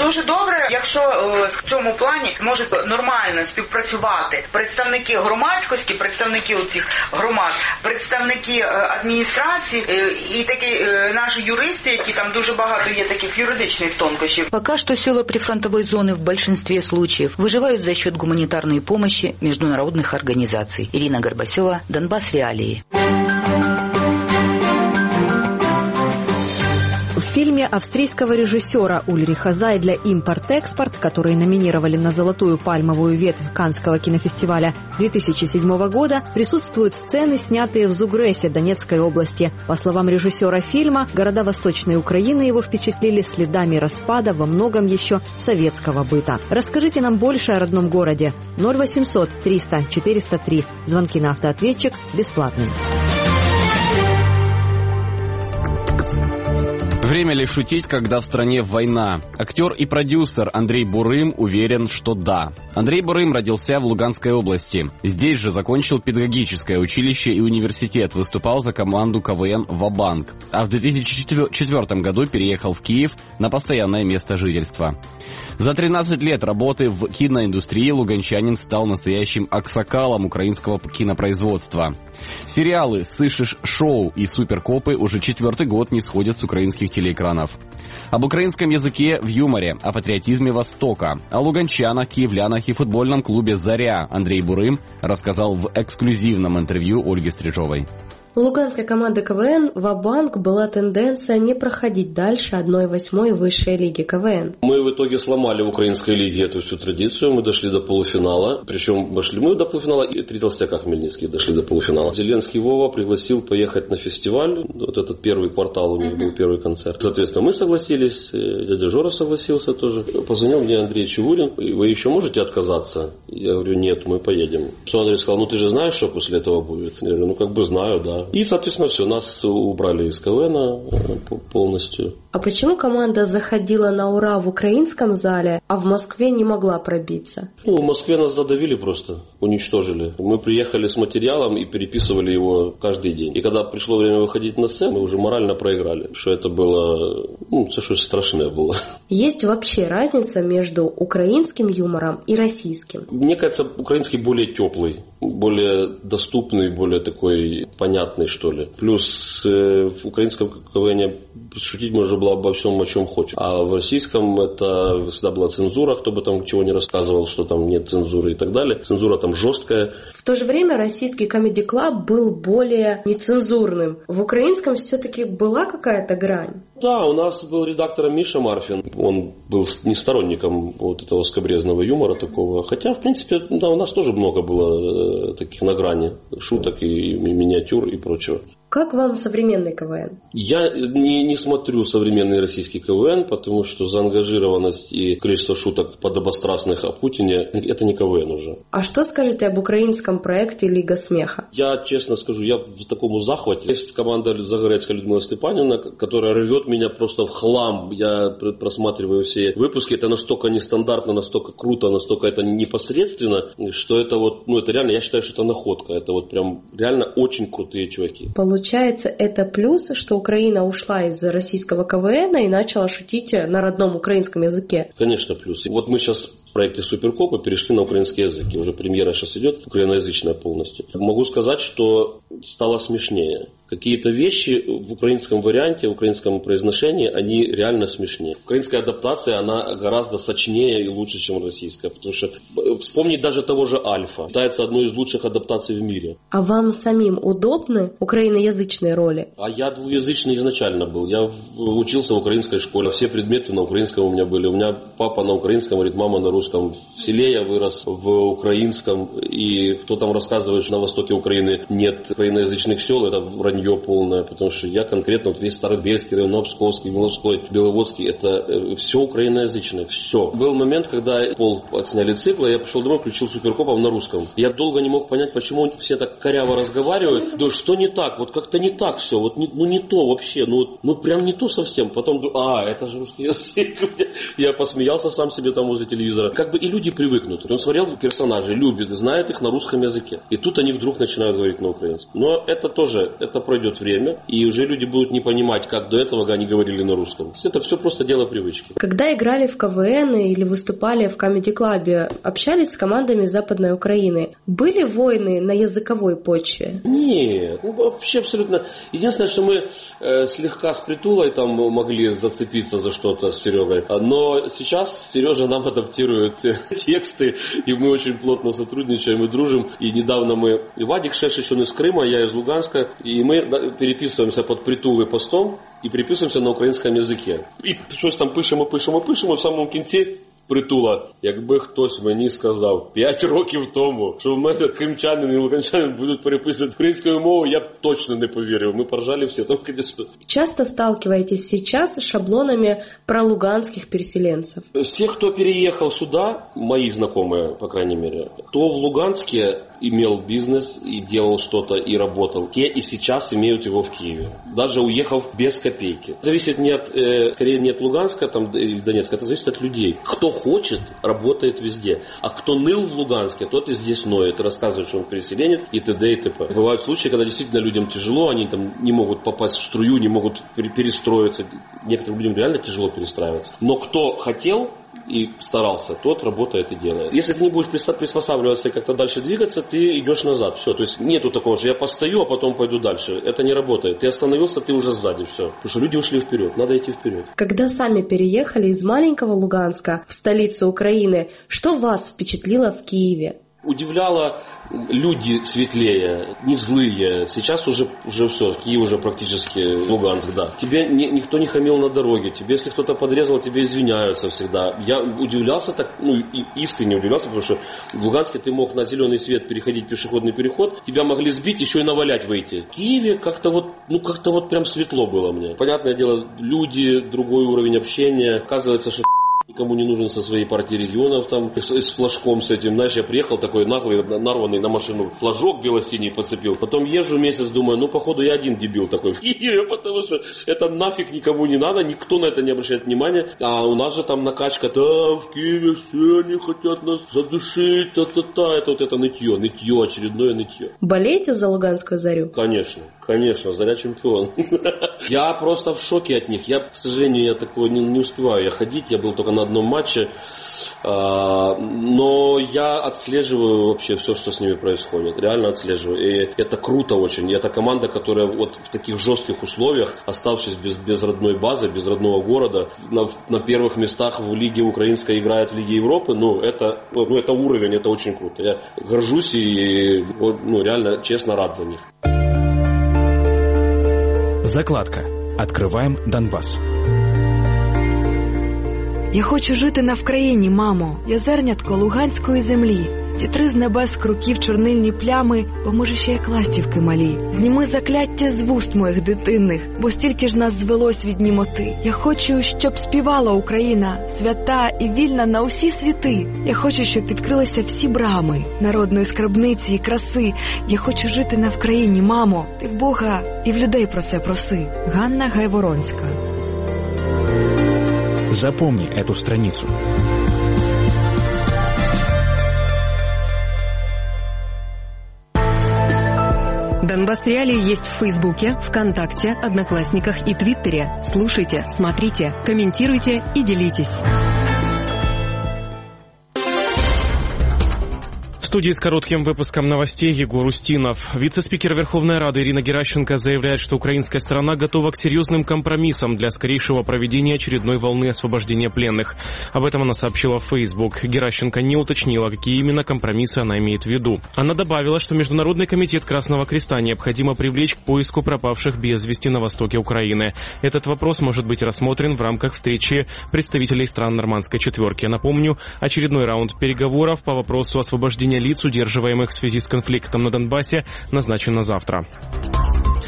Speaker 4: добре, якщо в цьому плані можуть нормально співпрацювати представники громадськості, представники цих громад, представники адміністрації і такі наші юристи, які там дуже багато є таких юридичних тонкощів.
Speaker 3: Пока что села прифронтовой зоны в большинстве случаев выживают за счет гуманитарной помощи международных организаций. Ирина Горбасева, Донбасс Реалии.
Speaker 7: В фильме австрийского режиссера Ульриха Зайдля «Импорт-экспорт», который номинировали на «Золотую пальмовую ветвь» Каннского кинофестиваля две тысячи седьмого года, присутствуют сцены, снятые в Зугресе Донецкой области. По словам режиссера фильма, города Восточной Украины его впечатлили следами распада во многом еще советского быта. Расскажите нам больше о родном городе. ноль восемьсот триста четыреста три. Звонки на автоответчик бесплатные.
Speaker 2: Время ли шутить, когда в стране война? Актер и продюсер Андрей Бурым уверен, что да. Андрей Бурым родился в Луганской области. Здесь же закончил педагогическое училище и университет, выступал за команду КВН «Ва-банк». А в две тысячи четвёртом году переехал в Киев на постоянное место жительства. За тринадцать лет работы в киноиндустрии луганчанин стал настоящим аксакалом украинского кинопроизводства. Сериалы «Сышишь шоу» и «Суперкопы» уже четвертый год не сходят с украинских телеэкранов. Об украинском языке в юморе, о патриотизме Востока, о луганчанах, киевлянах и футбольном клубе «Заря» Андрей Бурым рассказал в эксклюзивном интервью Ольги Стрижовой.
Speaker 9: У луганской команды КВН «Ва-банк» была тенденция не проходить дальше одной восьмой высшей лиги КВН.
Speaker 10: Мы в итоге сломали в украинской лиге эту всю традицию, мы дошли до полуфинала, причем дошли мы до полуфинала, и три толстяка хмельницких дошли до полуфинала. Зеленский Вова пригласил поехать на фестиваль, вот этот первый квартал у них был первый концерт. Соответственно, мы согласились, дядя Жора согласился тоже. Позвонил мне Андрей Чевурин: вы еще можете отказаться? Я говорю: нет, мы поедем. Что Андрей сказал: ну ты же знаешь, что после этого будет? Я говорю: ну как бы знаю, да. И, соответственно, все, нас убрали из КВНа полностью.
Speaker 9: А почему команда заходила на ура в украинском зале, а в Москве не могла пробиться?
Speaker 10: Ну, в Москве нас задавили просто, уничтожили. Мы приехали с материалом и переписывали его каждый день. И когда пришло время выходить на сцену, мы уже морально проиграли. Что это было, ну, это что-то страшное было.
Speaker 9: Есть вообще разница между украинским юмором и российским?
Speaker 10: Мне кажется, украинский более теплый, более доступный, более такой понятный, что ли. Плюс э, в украинском КВН шутить можно было обо всем, о чем хочешь. А в российском это всегда была цензура, кто бы там чего не рассказывал, что там нет цензуры и так далее. Цензура там жесткая.
Speaker 9: В то же время российский комеди-клаб был более нецензурным. В украинском все-таки была какая-то грань?
Speaker 10: Да, у нас был редактором Миша Марфин. Он был не сторонником вот этого скабрезного юмора такого. Хотя, в принципе, да, у нас тоже много было таких на грани шуток и миниатюр и прочего.
Speaker 9: Как вам современный КВН?
Speaker 10: Я не, не смотрю современный российский КВН, потому что заангажированность и количество шуток подобострастных о Путине – это не КВН уже.
Speaker 9: А что скажете об украинском проекте «Лига смеха»?
Speaker 10: Я честно скажу, я в таком захвате. Есть команда Загорецкая Людмила Степанівна, которая рвет меня просто в хлам. Я просматриваю все выпуски. Это настолько нестандартно, настолько круто, настолько это непосредственно, что это вот, ну это реально, я считаю, что это находка. Это вот прям реально очень крутые чуваки.
Speaker 9: Получается, это плюс, что Украина ушла из российского КВН и начала шутить на родном украинском языке?
Speaker 10: Конечно, плюс. Вот мы сейчас в проекте «Суперкопы» перешли на украинский язык. И уже премьера сейчас идет, украиноязычная полностью. Могу сказать, что стало смешнее. Какие-то вещи в украинском варианте, в украинском произношении, они реально смешнее. Украинская адаптация, она гораздо сочнее и лучше, чем российская. Потому что вспомнить даже того же «Альфа». Считается одной из лучших адаптаций в мире.
Speaker 9: А вам самим удобны украиноязычные роли?
Speaker 10: А я двуязычный изначально был. Я учился в украинской школе. Все предметы на украинском у меня были. У меня папа на украинском говорит, мама на русском. В селе я вырос в украинском. И кто там рассказывает, что на востоке Украины нет украиноязычных сел, это вранье полное, потому что я конкретно вот весь Старобельский район, Обсковский, Миловской, Беловодский, это все украиноязычное, все. Был момент, когда пол отсняли цикла, я пришел домой, включил Суперкопов на русском. Я долго не мог понять, почему все так коряво разговаривают. Да что не так, вот как-то не так все, вот не, ну не то вообще, ну, ну прям не то совсем. Потом, а, это же русский язык. Я посмеялся сам себе там возле телевизора. как бы и люди привыкнут. Он смотрел персонажей, любит, знает их на русском языке. И тут они вдруг начинают говорить на украинском. Но это тоже, это пройдет время, и уже люди будут не понимать, как до этого они говорили на русском. Это все просто дело привычки.
Speaker 9: Когда играли в КВН или выступали в комеди-клабе, общались с командами Западной Украины, были войны на языковой почве?
Speaker 10: Нет, ну, вообще абсолютно. Единственное, что мы э, слегка с Притулой там могли зацепиться за что-то с Серегой. Но сейчас Сережа нам адаптирует тексты, и мы очень плотно сотрудничаем и дружим. И недавно мы, Вадик Шешич, он из Крыма, я из Луганска, и мы переписываемся под Притулой постом и переписываемся на українському язикі. І щось там пишемо, пишемо, пишемо, в самому кінці Притула, якби хтось мені сказав п'ять років тому, що в мене кримчанин і луганчанин будуть переписувати українською мовою, я б точно не повірив. Мы поржали все. Там, конечно...
Speaker 9: Часто сталкиваетесь сейчас с шаблонами про луганских переселенцев?
Speaker 10: Все, кто переехал сюда, мои знакомые, по крайней мере, кто в Луганске имел бизнес и делал что-то и работал, те и сейчас имеют его в Киеве, даже уехав без копейки. Зависит не от, э, скорее не от Луганска там, или Донецка, это зависит от людей. Кто хочет, работает везде. А кто ныл в Луганске, тот и здесь ноет, рассказывает, что он переселенец и т.д. и т.п. Бывают случаи, когда действительно людям тяжело, они там не могут попасть в струю, не могут перестроиться. Некоторым людям реально тяжело перестраиваться. Но кто хотел и старался, тот работает и делает. Если ты не будешь приспосабливаться и как-то дальше двигаться, ты идешь назад. Все, то есть нету такого, что я постою, а потом пойду дальше. Это не работает. Ты остановился, ты уже сзади, все. Потому что люди ушли вперед, надо идти вперед.
Speaker 9: Когда сами переехали из маленького Луганска в столицу Украины, что вас впечатлило в Киеве?
Speaker 10: Удивляло, люди светлее, не злые. Сейчас уже, уже все, Киев уже практически Луганск, да. Тебе ни, никто не хамил на дороге, тебе, если кто-то подрезал, тебе извиняются всегда. Я удивлялся так, ну, искренне удивлялся, потому что в Луганске ты мог на зеленый свет переходить пешеходный переход, тебя могли сбить, еще и навалять выйти. В Киеве как-то вот, ну, как-то вот прям светло было мне. Понятное дело, люди, другой уровень общения. Оказывается, что никому не нужен со своей партии регионов, там, с, с флажком с этим. Знаешь, я приехал такой наглый, нарванный на машину, флажок бело-синий подцепил. Потом езжу месяц, думаю, ну, походу, я один дебил такой в Киеве, потому что это нафиг никому не надо, никто на это не обращает внимания. А у нас же там накачка, да, в Киеве все они хотят нас задушить, та-та-та. Это вот это нытье, нытье, очередное нытье.
Speaker 9: Болеете за Луганскую Зарю?
Speaker 10: Конечно, конечно, Заря чемпион. Я просто в шоке от них. Я, к сожалению, я такое не, не успеваю я ходить, я был только на одном матче, но я отслеживаю вообще все, что с ними происходит, реально отслеживаю, и это круто очень, и это команда, которая вот в таких жестких условиях, оставшись без, без родной базы, без родного города, на, на первых местах в Лиге Украинской играет в Лиге Европы, ну это, ну, это уровень, это очень круто, я горжусь и ну, реально честно рад за них.
Speaker 1: Закладка. Открываем Донбасс.
Speaker 7: Я хочу жити на Вкраїні, мамо. Я зернятко луганської землі. Зітри з небес круків чорнильні плями, бо може ще як ластівки малі. Зніми закляття з вуст моїх дитинних, бо стільки ж нас звелось від німоти. Я хочу, щоб співала Україна, свята і вільна на усі світи. Я хочу, щоб відкрилися всі брами народної скарбниці і краси. Я хочу жити на Вкраїні, мамо. Ти в Бога і в людей про це проси. Ганна Гайворонська.
Speaker 1: Запомни эту страницу.
Speaker 11: Донбасс Реалии есть в Фейсбуке, ВКонтакте, Одноклассниках и Твиттере. Слушайте, смотрите, комментируйте и делитесь.
Speaker 12: В студии с коротким выпуском новостей Егор Устинов. Вице-спикер Верховной Рады Ирина Геращенко заявляет, что украинская сторона готова к серьезным компромиссам для скорейшего проведения очередной волны освобождения пленных. Об этом она сообщила в Facebook. Геращенко не уточнила, какие именно компромиссы она имеет в виду. Она добавила, что Международный комитет Красного Креста необходимо привлечь к поиску пропавших без вести на востоке Украины. Этот вопрос может быть рассмотрен в рамках встречи представителей стран Нормандской четверки. Напомню, очередной раунд переговоров по вопросу освобождения лиц, удерживаемых в связи с конфликтом на Донбассе, назначен на завтра.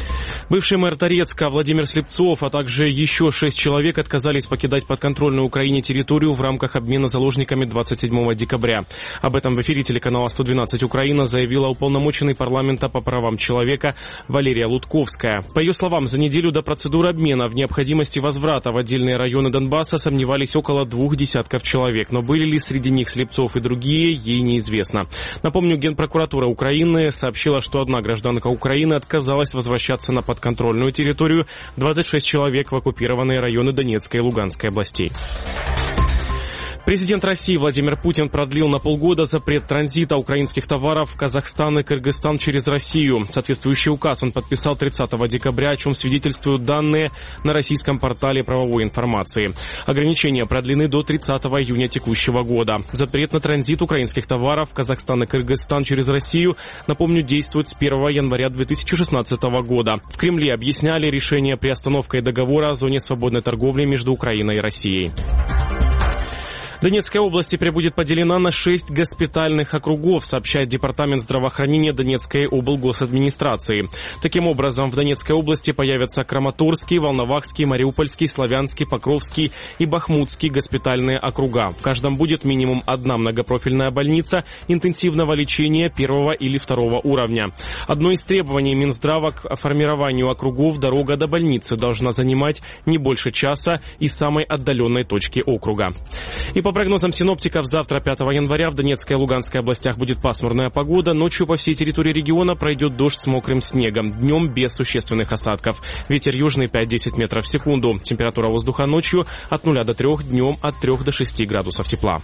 Speaker 12: Бывший мэр Торецка Владимир Слепцов, а также еще шесть человек отказались покидать подконтрольную Украине территорию в рамках обмена заложниками двадцать седьмого декабря. Об этом в эфире телеканала сто двенадцать Украина заявила уполномоченный парламента по правам человека Валерия Лутковская. По ее словам, за неделю до процедуры обмена в необходимости возврата в отдельные районы Донбасса сомневались около двух десятков человек, но были ли среди них Слепцов и другие, ей неизвестно. Напомню, Генпрокуратура Украины сообщила, что одна гражданка Украины отказалась возвращаться на подконтрольную контрольную территорию, двадцать шесть человек в оккупированные районы Донецкой и Луганской областей. Президент России Владимир Путин продлил на полгода запрет транзита украинских товаров в Казахстан и Кыргызстан через Россию. Соответствующий указ он подписал тридцатого декабря, о чем свидетельствуют данные на российском портале правовой информации. Ограничения продлены до тридцатого июня текущего года. Запрет на транзит украинских товаров в Казахстан и Кыргызстан через Россию, напомню, действует с первого января две тысячи шестнадцатого года. В Кремле объясняли решение приостановкой договора о зоне свободной торговли между Украиной и Россией. Донецкая область теперь будет поделена на шесть госпитальных округов, сообщает Департамент здравоохранения Донецкой облгосадминистрации. Таким образом, в Донецкой области появятся Краматорский, Волновахский, Мариупольский, Славянский, Покровский и Бахмутский госпитальные округа. В каждом будет минимум одна многопрофильная больница интенсивного лечения первого или второго уровня. Одно из требований Минздрава к формированию округов — дорога до больницы должна занимать не больше часа из самой отдаленной точки округа. И по прогнозам синоптиков, завтра, пятого января, в Донецкой и Луганской областях будет пасмурная погода. Ночью по всей территории региона пройдет дождь с мокрым снегом. Днем без существенных осадков. Ветер южный пять-десять метров в секунду. Температура воздуха ночью от нуля до трех, днем от трех до шести градусов тепла.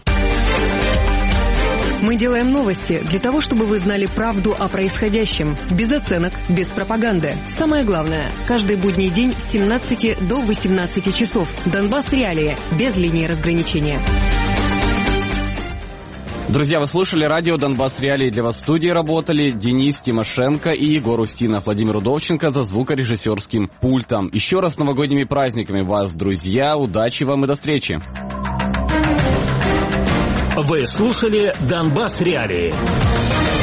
Speaker 11: Мы делаем новости для того, чтобы вы знали правду о происходящем. Без оценок, без пропаганды. Самое главное, каждый будний день с семнадцати до восемнадцати часов. Донбасс Реалии. Без линии разграничения.
Speaker 2: Друзья, вы слушали радио «Донбасс Реалии». Для вас в студии работали Денис Тимошенко и Егор Устинов. Владимир Удовченко за звукорежиссерским пультом. Еще раз с новогодними праздниками вас, друзья. Удачи вам и до встречи.
Speaker 1: Вы слушали «Донбасс Реалии».